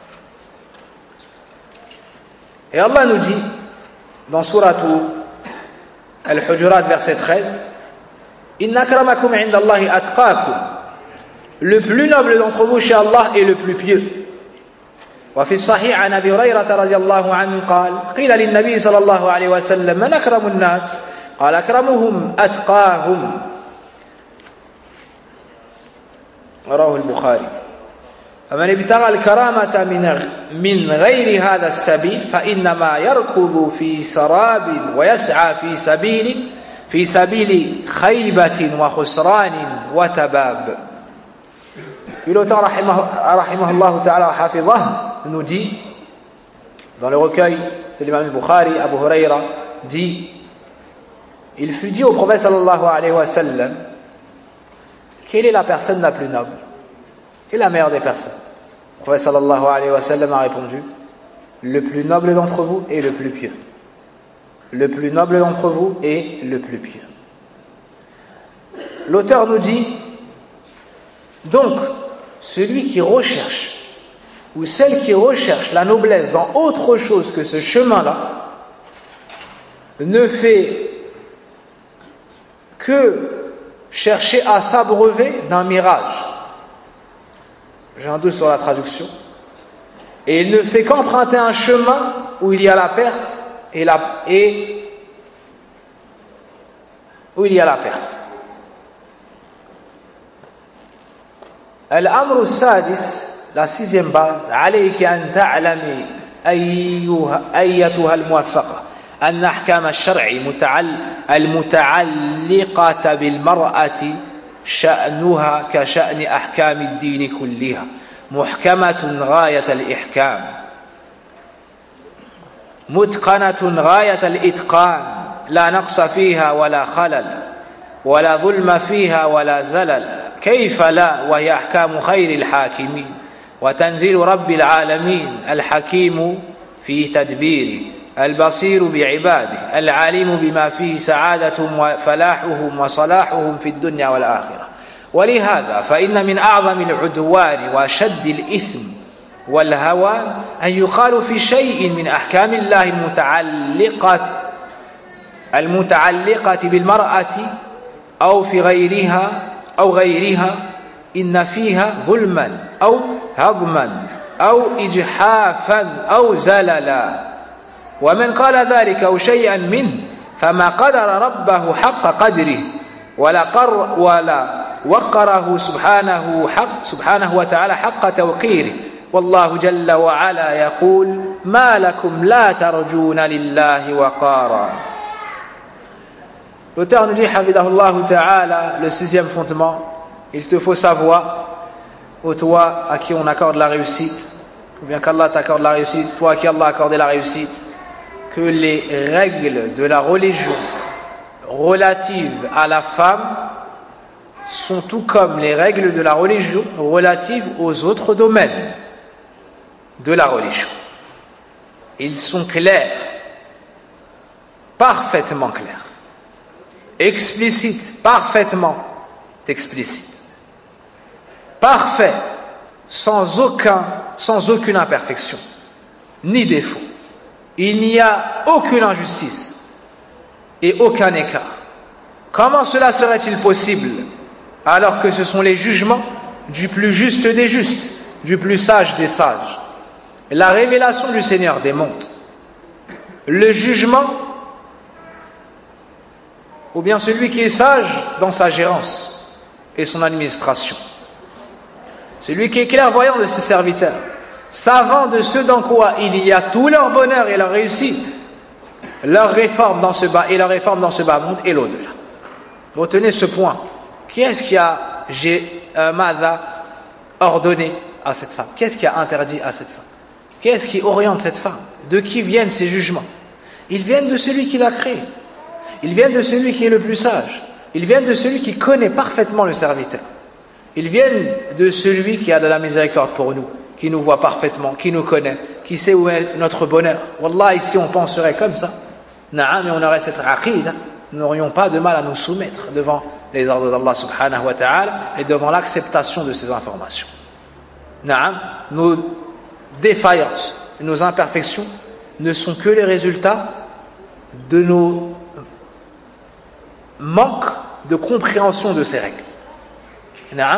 Et Allah nous dit dans Surat Al-Hujurat verset 13, Inna akramakum inda Allahi atqakum. Le plus noble d'entre vous chez Allah est le plus pieux. وفي الصحيح عن أبي هريرة رضي الله عنه قال قيل للنبي صلى الله عليه وسلم من أكرم الناس قال أكرمهم أتقاهم رواه البخاري فمن ابتغى الكرامة من غير هذا السبيل فإنما يركض في سراب ويسعى في سبيل خيبة وخسران وتباب. Puis l'auteur rahimahullah ta'ala wa hafidhah nous dit dans le recueil de l'imam Bukhari, Abu Huraira dit, il fut dit au prophète sallallahu alayhi wa sallam, quelle est la personne la plus noble? Quelle est la meilleure des personnes? Le prophète sallallahu alayhi wa sallam a répondu, le plus noble d'entre vous est le plus pieux. Le plus noble d'entre vous est le plus pieux. L'auteur nous dit, donc, celui qui recherche, ou celle qui recherche la noblesse dans autre chose que ce chemin-là, ne fait que chercher à s'abreuver d'un mirage. J'ai un doute sur la traduction. Et il ne fait qu'emprunter un chemin où il y a la perte où il y a la perte. الأمر السادس, la sixième base, عليك أن تعلمي أيتها الموفقة أن أحكام الشرع المتعلقة بالمرأة شأنها كشأن أحكام الدين كلها محكمة غاية الإحكام متقنة غاية الإتقان لا نقص فيها ولا خلل ولا ظلم فيها ولا زلل كيف لا وهي أحكام خير الحاكمين وتنزيل رب العالمين الحكيم في تدبيره البصير بعباده العليم بما فيه سعادتهم وفلاحهم وصلاحهم في الدنيا والآخرة. ولهذا فإن من أعظم العدوان وأشد الإثم والهوان أن يقال في شيء من أحكام الله المتعلقة بالمرأة أو في غيرها إن فيها ظلما أو هضما أو إجحافا أو زللا ومن قال ذلك أو شيئا منه فما قدر ربه حق قدره ولا وقره سبحانه وتعالى حق توقيره والله جل وعلا يقول ما لكم لا ترجون لله وقارا. L'auteur nous dit, Hafidahullah ta'ala, le 6e fondement, il te faut savoir, ô toi à qui on accorde la réussite, ou bien qu'Allah t'accorde la réussite, toi à qui Allah a accordé la réussite, que les règles de la religion relatives à la femme sont tout comme les règles de la religion relatives aux autres domaines de la religion. Ils sont clairs, parfaitement clairs, explicites, parfaitement explicites, parfaits, sans aucune imperfection, ni défaut. Il n'y a aucune injustice et aucun écart. Comment cela serait-il possible alors que ce sont les jugements du plus juste des justes, du plus sage des sages? La révélation du Seigneur des mondes, le jugement, ou bien celui qui est sage dans sa gérance et son administration, celui qui est clairvoyant de ses serviteurs, savant de ce dans quoi il y a tout leur bonheur et leur réussite, leur réforme dans ce bas et leur réforme dans ce bas monde et l'au-delà. Retenez ce point. Qui est-ce qui a ordonné à cette femme? Qu'est-ce qui a interdit à cette femme? Qu'est-ce qui oriente cette femme? De qui viennent ces jugements? Ils viennent de celui qui l'a créé. Ils viennent de celui qui est le plus sage. Ils viennent de celui qui connaît parfaitement le serviteur. Ils viennent de celui qui a de la miséricorde pour nous, qui nous voit parfaitement, qui nous connaît, qui sait où est notre bonheur. Wallah, ici on penserait comme ça. Na'am, et on aurait cette aqida, nous n'aurions pas de mal à nous soumettre devant les ordres d'Allah subhanahu wa ta'ala et devant l'acceptation de ces informations. Na'am, nos défaillances, nos imperfections ne sont que les résultats de nos manques de compréhension de ces règles. Na'am.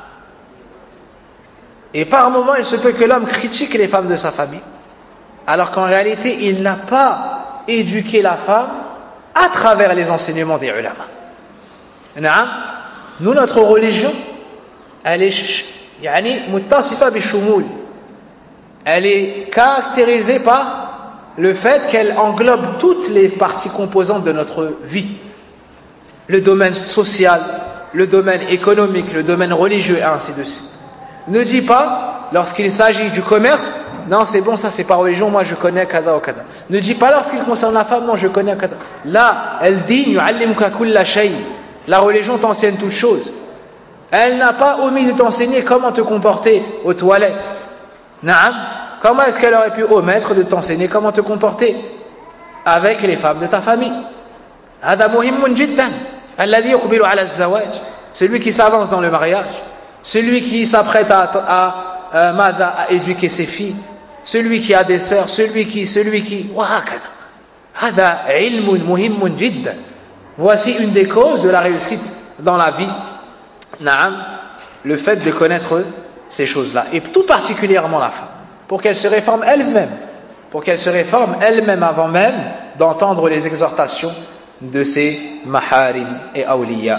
Et par moments, il se peut que l'homme critique les femmes de sa famille, alors qu'en réalité, il n'a pas éduqué la femme à travers les enseignements des ulama. Na'am. Nous, notre religion, elle est muttasifa bishumul. Elle est caractérisée par le fait qu'elle englobe toutes les parties composantes de notre vie. Le domaine social, le domaine économique, le domaine religieux, et ainsi de suite. Ne dis pas, lorsqu'il s'agit du commerce, non c'est bon, ça c'est pas religion, moi je connais kada ou kada. Ne dis pas lorsqu'il concerne la femme, non je connais kada. Là, elle dit, yu'allimuka kulla shay. La religion t'enseigne toutes choses. Elle n'a pas omis de t'enseigner comment te comporter aux toilettes. Naam. Comment est-ce qu'elle aurait pu omettre de t'enseigner comment te comporter avec les femmes de ta famille? Hada muhimmun jiddan. Alladhi yuqbilu ala az-zawaj. Celui qui s'avance dans le mariage, celui qui s'apprête à éduquer ses filles, celui qui a des sœurs, celui qui, wa hakada. Hada ilmun muhimmun jiddan. Voici une des causes de la réussite dans la vie. Naam, le fait de connaître ces choses-là, et tout particulièrement la femme, pour qu'elle se réforme elle-même, avant même d'entendre les exhortations de ses maharim et awliya.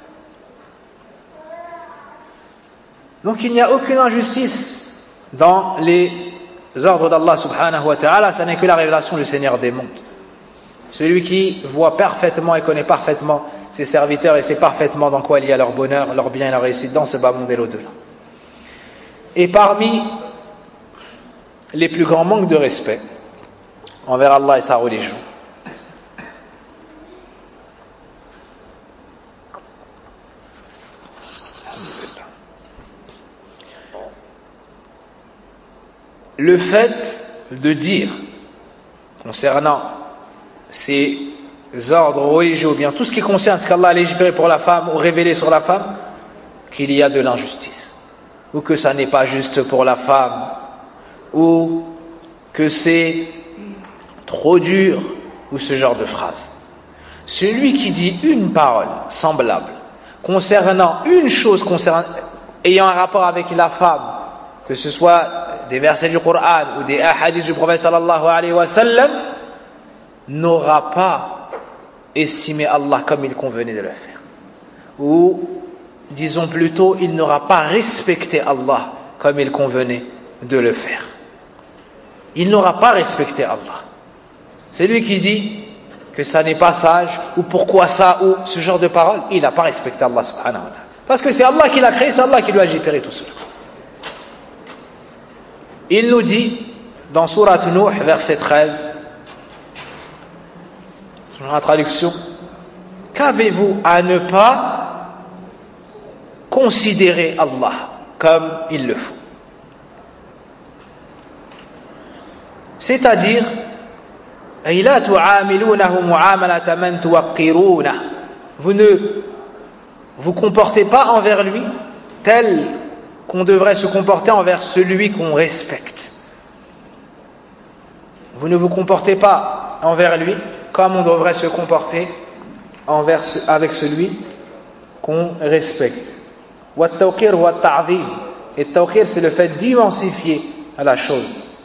Donc il n'y a aucune injustice dans les ordres d'Allah subhanahu wa ta'ala, ça n'est que la révélation du Seigneur des mondes. Celui qui voit parfaitement et connaît parfaitement ses serviteurs et sait parfaitement dans quoi il y a leur bonheur, leur bien et leur réussite dans ce bas monde et l'au-delà. Et parmi les plus grands manques de respect envers Allah et sa religion, le fait de dire concernant ces ordres religieux, ou bien tout ce qui concerne ce qu'Allah a légiféré pour la femme ou révélé sur la femme, qu'il y a de l'injustice, ou que ça n'est pas juste pour la femme, ou que c'est trop dur, ou ce genre de phrase. Celui qui dit une parole semblable concernant une chose ayant un rapport avec la femme, que ce soit des versets du Coran ou des hadiths du prophète sallallahu alayhi wa sallam, n'aura pas estimé Allah comme il convenait de le faire. Ou, disons plutôt, il n'aura pas respecté Allah comme il convenait de le faire. Il n'aura pas respecté Allah. C'est lui qui dit que ça n'est pas sage, ou pourquoi ça, ou ce genre de paroles, il n'a pas respecté Allah subhanahu wa ta'ala. Parce que c'est Allah qui l'a créé, c'est Allah qui lui a légiféré tout seul. Il nous dit dans Sourate Nuh, verset 13, sur la traduction, qu'avez-vous à ne pas considérer Allah comme il le faut? C'est-à-dire, vous ne vous comportez pas envers lui tel qu'on devrait se comporter envers celui qu'on respecte. Vous ne vous comportez pas envers lui comme on devrait se comporter avec celui qu'on respecte. Et tawqir, c'est le fait d'immensifier la chose.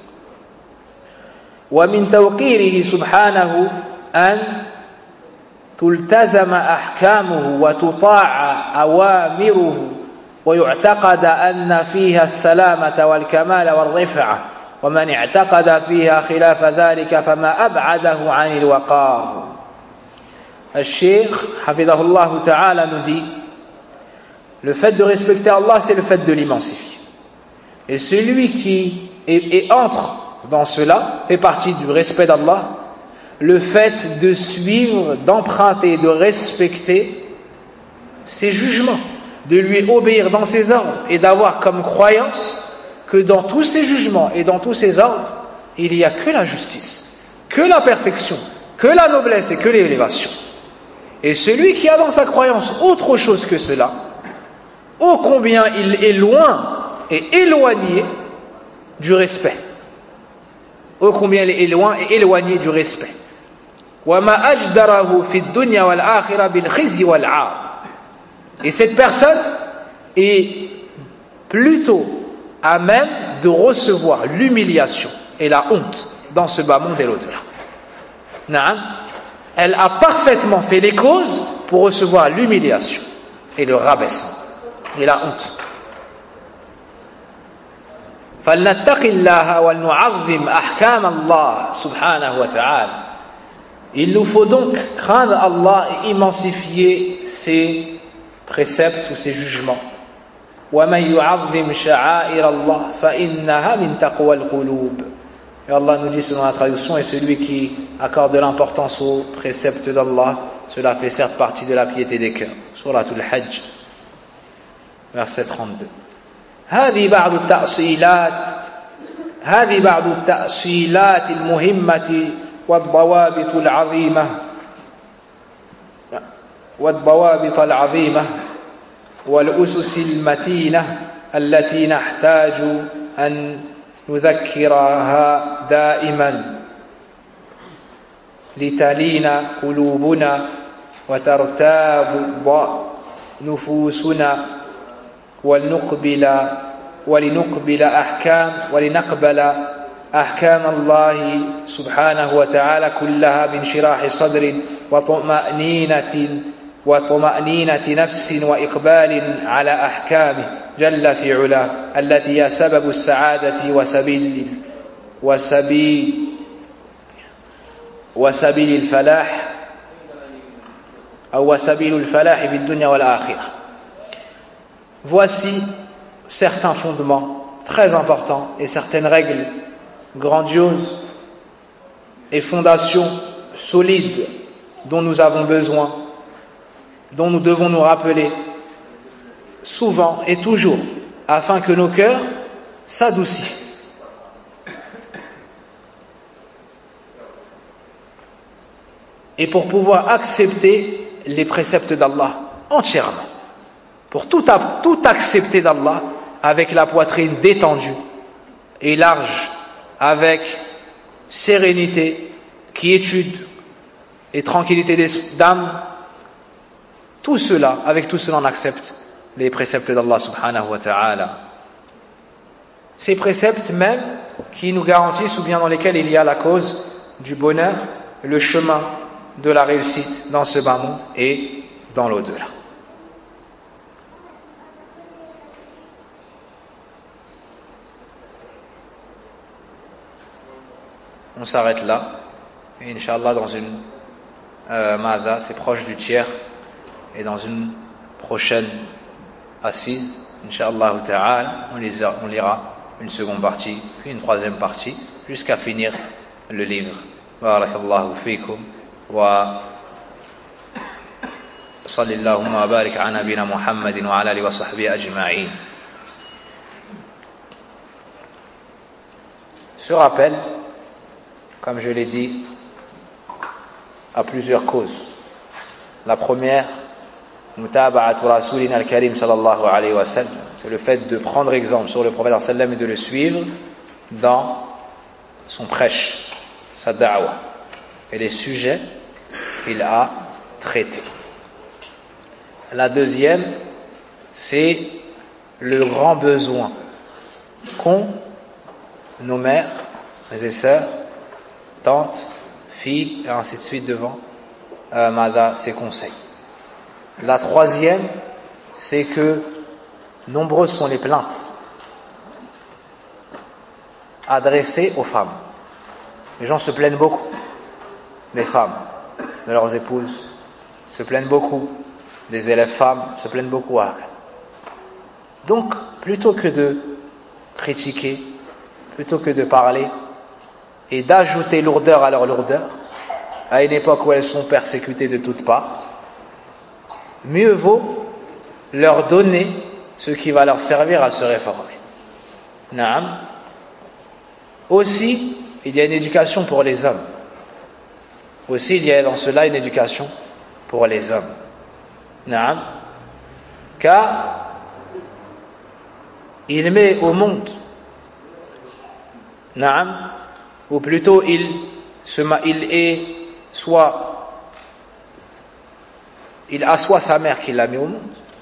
ومن توقيره سبحانه أن تلتزم أحكامه وتطاع أوامره ويعتقد أن فيها السلامة والكمال والرفعة ومن اعتقد فيها خلاف ذلك فما أبعده عن الوقار. الشيخ حفظه الله تعالى nous dit, le fait de respecter Allah, c'est le fait de l'immensifier. Et celui qui entre dans cela fait partie du respect d'Allah, le fait de suivre, d'emprunter, de respecter ses jugements, de lui obéir dans ses ordres et d'avoir comme croyance que dans tous ses jugements et dans tous ses ordres, il n'y a que la justice, que la perfection, que la noblesse et que l'élévation. Et celui qui a dans sa croyance autre chose que cela, ô combien il est loin et éloigné du respect. Ô combien il est loin et éloigné du respect. Et cette personne est plutôt à même de recevoir l'humiliation et la honte dans ce bas monde et l'au-delà. Elle a parfaitement fait les causes pour recevoir l'humiliation et le rabaissement et la honte. فلنتق الله ولنعظم أحكام الله سبحانه وتعالى. Il nous faut donc craindre Allah et immensifier ses préceptes ou ses jugements. ومن يعظم شعائر الله فإنها من تقوى القلوب. Et Allah nous dit selon la traduction, et celui qui accorde de l'importance aux préceptes d'Allah, cela fait certes partie de la piété des cœurs. Sourate al-Hajj, verset 32. هذه بعض التأصيلات المهمة والضوابط العظيمة والأسس المتينة التي نحتاج أن نذكرها دائما لتلين قلوبنا وترتاب نفوسنا ولنقبل أحكام الله سبحانه وتعالى كلها بانشراح صدر وطمأنينة نفس وإقبال على أحكامه جل في علاه التي هي سبب السعادة وسبيل الفلاح في الدنيا والآخرة. Voici certains fondements très importants et certaines règles grandioses et fondations solides dont nous avons besoin, dont nous devons nous rappeler souvent et toujours, afin que nos cœurs s'adoucissent. Et pour pouvoir accepter les préceptes d'Allah entièrement. Pour tout accepter d'Allah avec la poitrine détendue et large, avec sérénité, quiétude et tranquillité d'âme, tout cela, avec tout cela on accepte les préceptes d'Allah subhanahu wa ta'ala. Ces préceptes même qui nous garantissent ou bien dans lesquels il y a la cause du bonheur, le chemin de la réussite dans ce bas monde et dans l'au-delà. On s'arrête là et Inch'Allah dans une Mada, c'est proche du tiers. Et dans une prochaine assise, Inch'Allah Ta'ala, on lira une seconde partie, puis une troisième partie, jusqu'à finir le livre. Barakallahu fikum wa sallallahu wa barik ala nabina Muhammadin wa ala alihi wa sahbihi ajma'in. Ce rappel, comme je l'ai dit, a plusieurs causes. La première, mutaba'atu rasulina al-karim sallallahu alayhi wa sallam, c'est le fait de prendre exemple sur le prophète sallam et de le suivre dans son prêche, sa da'wa et les sujets qu'il a traités. La deuxième, c'est le grand besoin qu'ont nos mères, frères et sœurs, tantes, filles, et ainsi de suite devant ses conseils. La troisième, c'est que nombreuses sont les plaintes adressées aux femmes. Les gens se plaignent beaucoup, les femmes, de leurs épouses, se plaignent beaucoup, des élèves femmes se plaignent beaucoup. Donc, plutôt que de critiquer, plutôt que de parler et d'ajouter lourdeur à leur lourdeur, à une époque où elles sont persécutées de toutes parts, mieux vaut leur donner ce qui va leur servir à se réformer. Naam. Aussi, il y a une éducation pour les hommes. Aussi, il y a dans cela une éducation pour les hommes. Naam. Car il met au monde, naam, ou plutôt il assoit sa mère qui l'a mis au monde,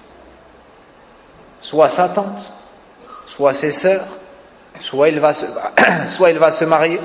soit sa tante, soit ses sœurs, soit il va se marier,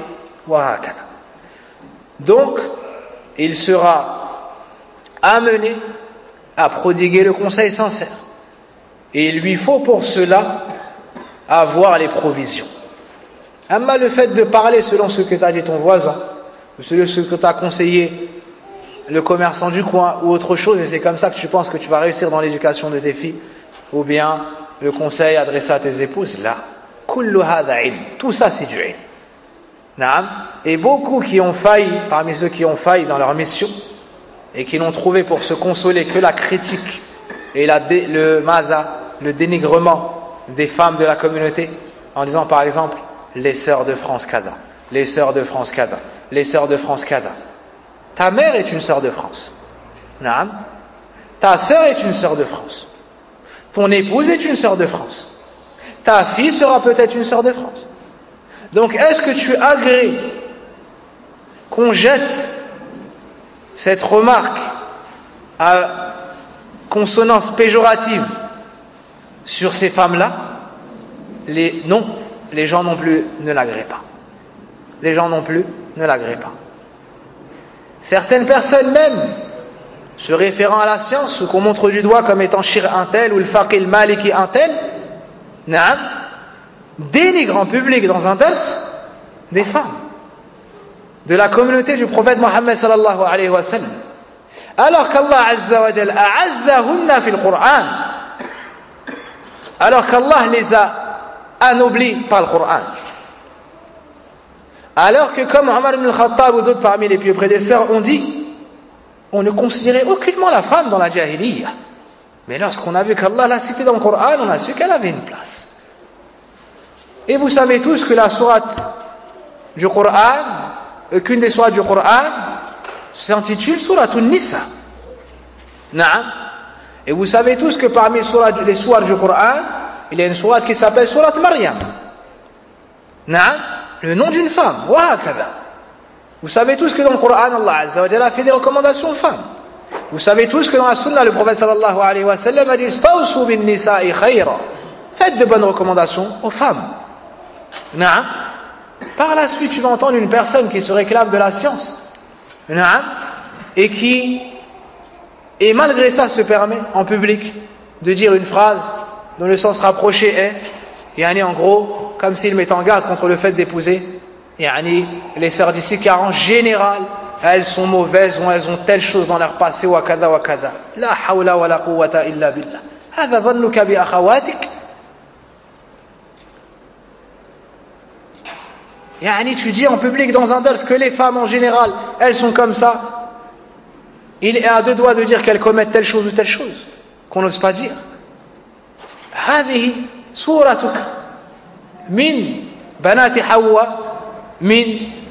donc il sera amené à prodiguer le conseil sincère, et il lui faut pour cela avoir les provisions. Amma le fait de parler selon ce que t'a dit ton voisin, ou selon ce que t'a conseillé le commerçant du coin, ou autre chose, et c'est comme ça que tu penses que tu vas réussir dans l'éducation de tes filles, ou bien le conseil adressé à tes épouses, là, kullu hadha ilm, tout ça c'est du ilm. Naam. Et beaucoup qui ont failli, parmi ceux qui ont failli dans leur mission, et qui n'ont trouvé pour se consoler que la critique et le dénigrement des femmes de la communauté, en disant par exemple les sœurs de France Kada, les sœurs de France Kada, les sœurs de France Kada. Ta mère est une sœur de France. Naam. Ta sœur est une sœur de France. Ton épouse est une sœur de France. Ta fille sera peut-être une sœur de France. Donc est-ce que tu agrées qu'on jette cette remarque à consonance péjorative sur ces femmes-là? Non, les gens non plus ne l'agréent pas. Les gens non plus ne l'agréent pas. Certaines personnes même, se référant à la science, ou qu'on montre du doigt comme étant shir un tel, ou le faqih maliki un tel, dénigrent en public dans un dars des femmes de la communauté du prophète Mohammed sallallahu alayhi wa sallam, alors qu'Allah azza wa jal a'azzahunna fil Qur'an, alors qu'Allah les a anoblis par le Qur'an, alors que comme Omar ibn al-Khattab ou d'autres parmi les pieux prédécesseurs ont dit, on ne considérait aucunement la femme dans la jahiliya, mais lorsqu'on a vu qu'Allah l'a citée dans le Qur'an, on a su qu'elle avait une place. Et vous savez tous que la sourate du Qur'an, qu'une des sourates du Qur'an s'intitule Suratun Nisa. Naam. Et vous savez tous que parmi les sourates du Qur'an, il y a une sourate qui s'appelle Surat Maryam. Naam. Le nom d'une femme. Vous savez tous que dans le Qur'an, Allah Azza wa Jalla a fait des recommandations aux femmes. Vous savez tous que dans la Sunna, le prophète sallallahu alayhi wa sallam a dit Stawsu bin nisa'i khayra. Faites de bonnes recommandations aux femmes. Naam. Par la suite, tu vas entendre une personne qui se réclame de la science, naam, et qui, et malgré ça, se permet en public de dire une phrase dont le sens rapproché est, en gros, comme s'il met en garde contre le fait d'épouser, les sœurs d'ici, car en général, elles sont mauvaises ou elles ont telle chose dans leur passé wa kada wa kada. La hawla wa la quwwata illa billah. هذا ظنك بأخواتك. Yani tu dis en public dans un dars que les femmes en général, elles sont comme ça. Il est à deux doigts de dire qu'elles commettent telle chose ou telle chose qu'on n'ose pas dire. هذه صورتك من بنات حواء من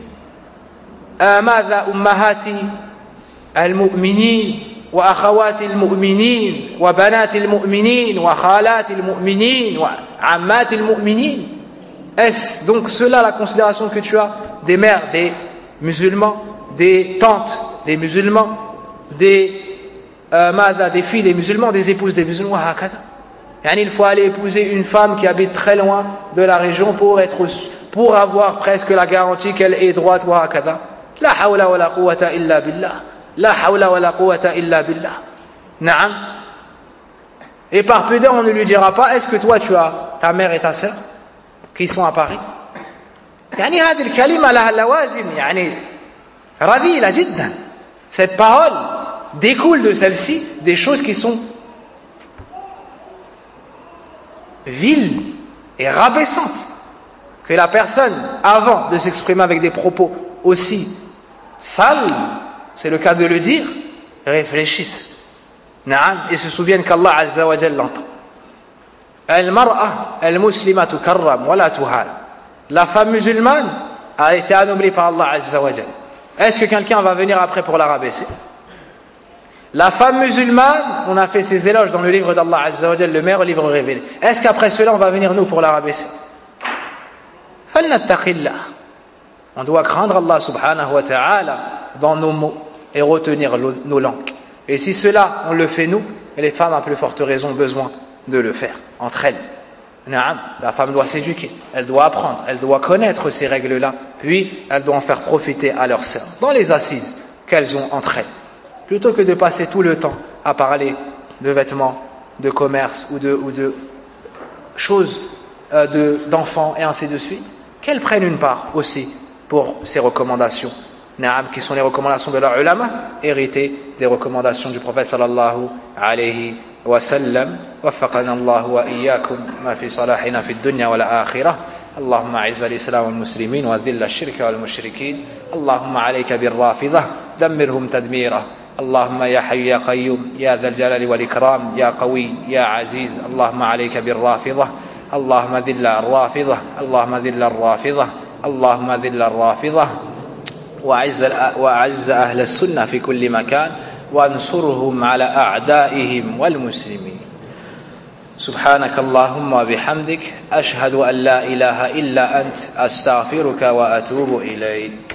ماذا أمهات المؤمنين وأخوات المؤمنين وبنات المؤمنين وخالات المؤمنين وعمات المؤمنين. Est-ce donc cela la considération que tu as des mères des musulmans, des tantes des musulmans, des filles des musulmans, des épouses des musulmans? Il faut aller épouser une femme qui habite très loin de la région pour avoir presque la garantie qu'elle est droite. La hawla wa la quwwata illa billah. La hawla wa la quwwata illa billah. Naam. Et par pudeur, on ne lui dira pas: est-ce que toi tu as ta mère et ta sœur qui sont à Paris? هذه الكلمة لها لوازم رذيلة جدا. Cette parole découle de celle-ci des choses qui sont viles et rabaissantes, que la personne, avant de s'exprimer avec des propos aussi sales, c'est le cas de le dire, réfléchisse et se souvienne qu'Allah Azza wa Jalla l'entend. Al-mar'a al-muslima tukarram wa la tuhan. La femme musulmane a été annoncée par Allah Azza wa Jalla. Est-ce que quelqu'un va venir après pour la rabaisser? La femme musulmane, on a fait ses éloges dans le livre d'Allah Azza wa Jalla, le meilleur livre révélé. Est-ce qu'après cela on va venir nous pour la rabaisser? Falnattaqillah. On doit craindre Allah subhanahu wa ta'ala dans nos mots et retenir nos langues. Et si cela on le fait nous, les femmes à plus forte raison ont besoin de le faire entre elles. La femme doit s'éduquer, elle doit apprendre, elle doit connaître ces règles-là, puis elle doit en faire profiter à leurs sœurs dans les assises qu'elles ont entre elles, plutôt que de passer tout le temps à parler de vêtements, de commerce ou de choses d'enfants et ainsi de suite, qu'elles prennent une part aussi pour ces recommandations, qui sont les recommandations de leurs ulama, héritées des recommandations du prophète sallallahu alayhi wa sallam. وفقنا الله وإياكم ما في صلاحنا في الدنيا والآخرة. اللهم أعز الإسلام والمسلمين وذل الشرك والمشركين. اللهم عليك بالرافضة دمرهم تدميرا. اللهم يا حي يا قيوم يا ذا الجلال والإكرام يا قوي يا عزيز. اللهم عليك بالرافضة. اللهم ذل الرافضة. اللهم ذل الرافضة. اللهم ذل الرافضة. وأعز أهل السنة في كل مكان وانصرهم على أعدائهم والمسلمين. سبحانك اللهم وبحمدك أشهد أن لا إله إلا أنت أستغفرك وأتوب إليك.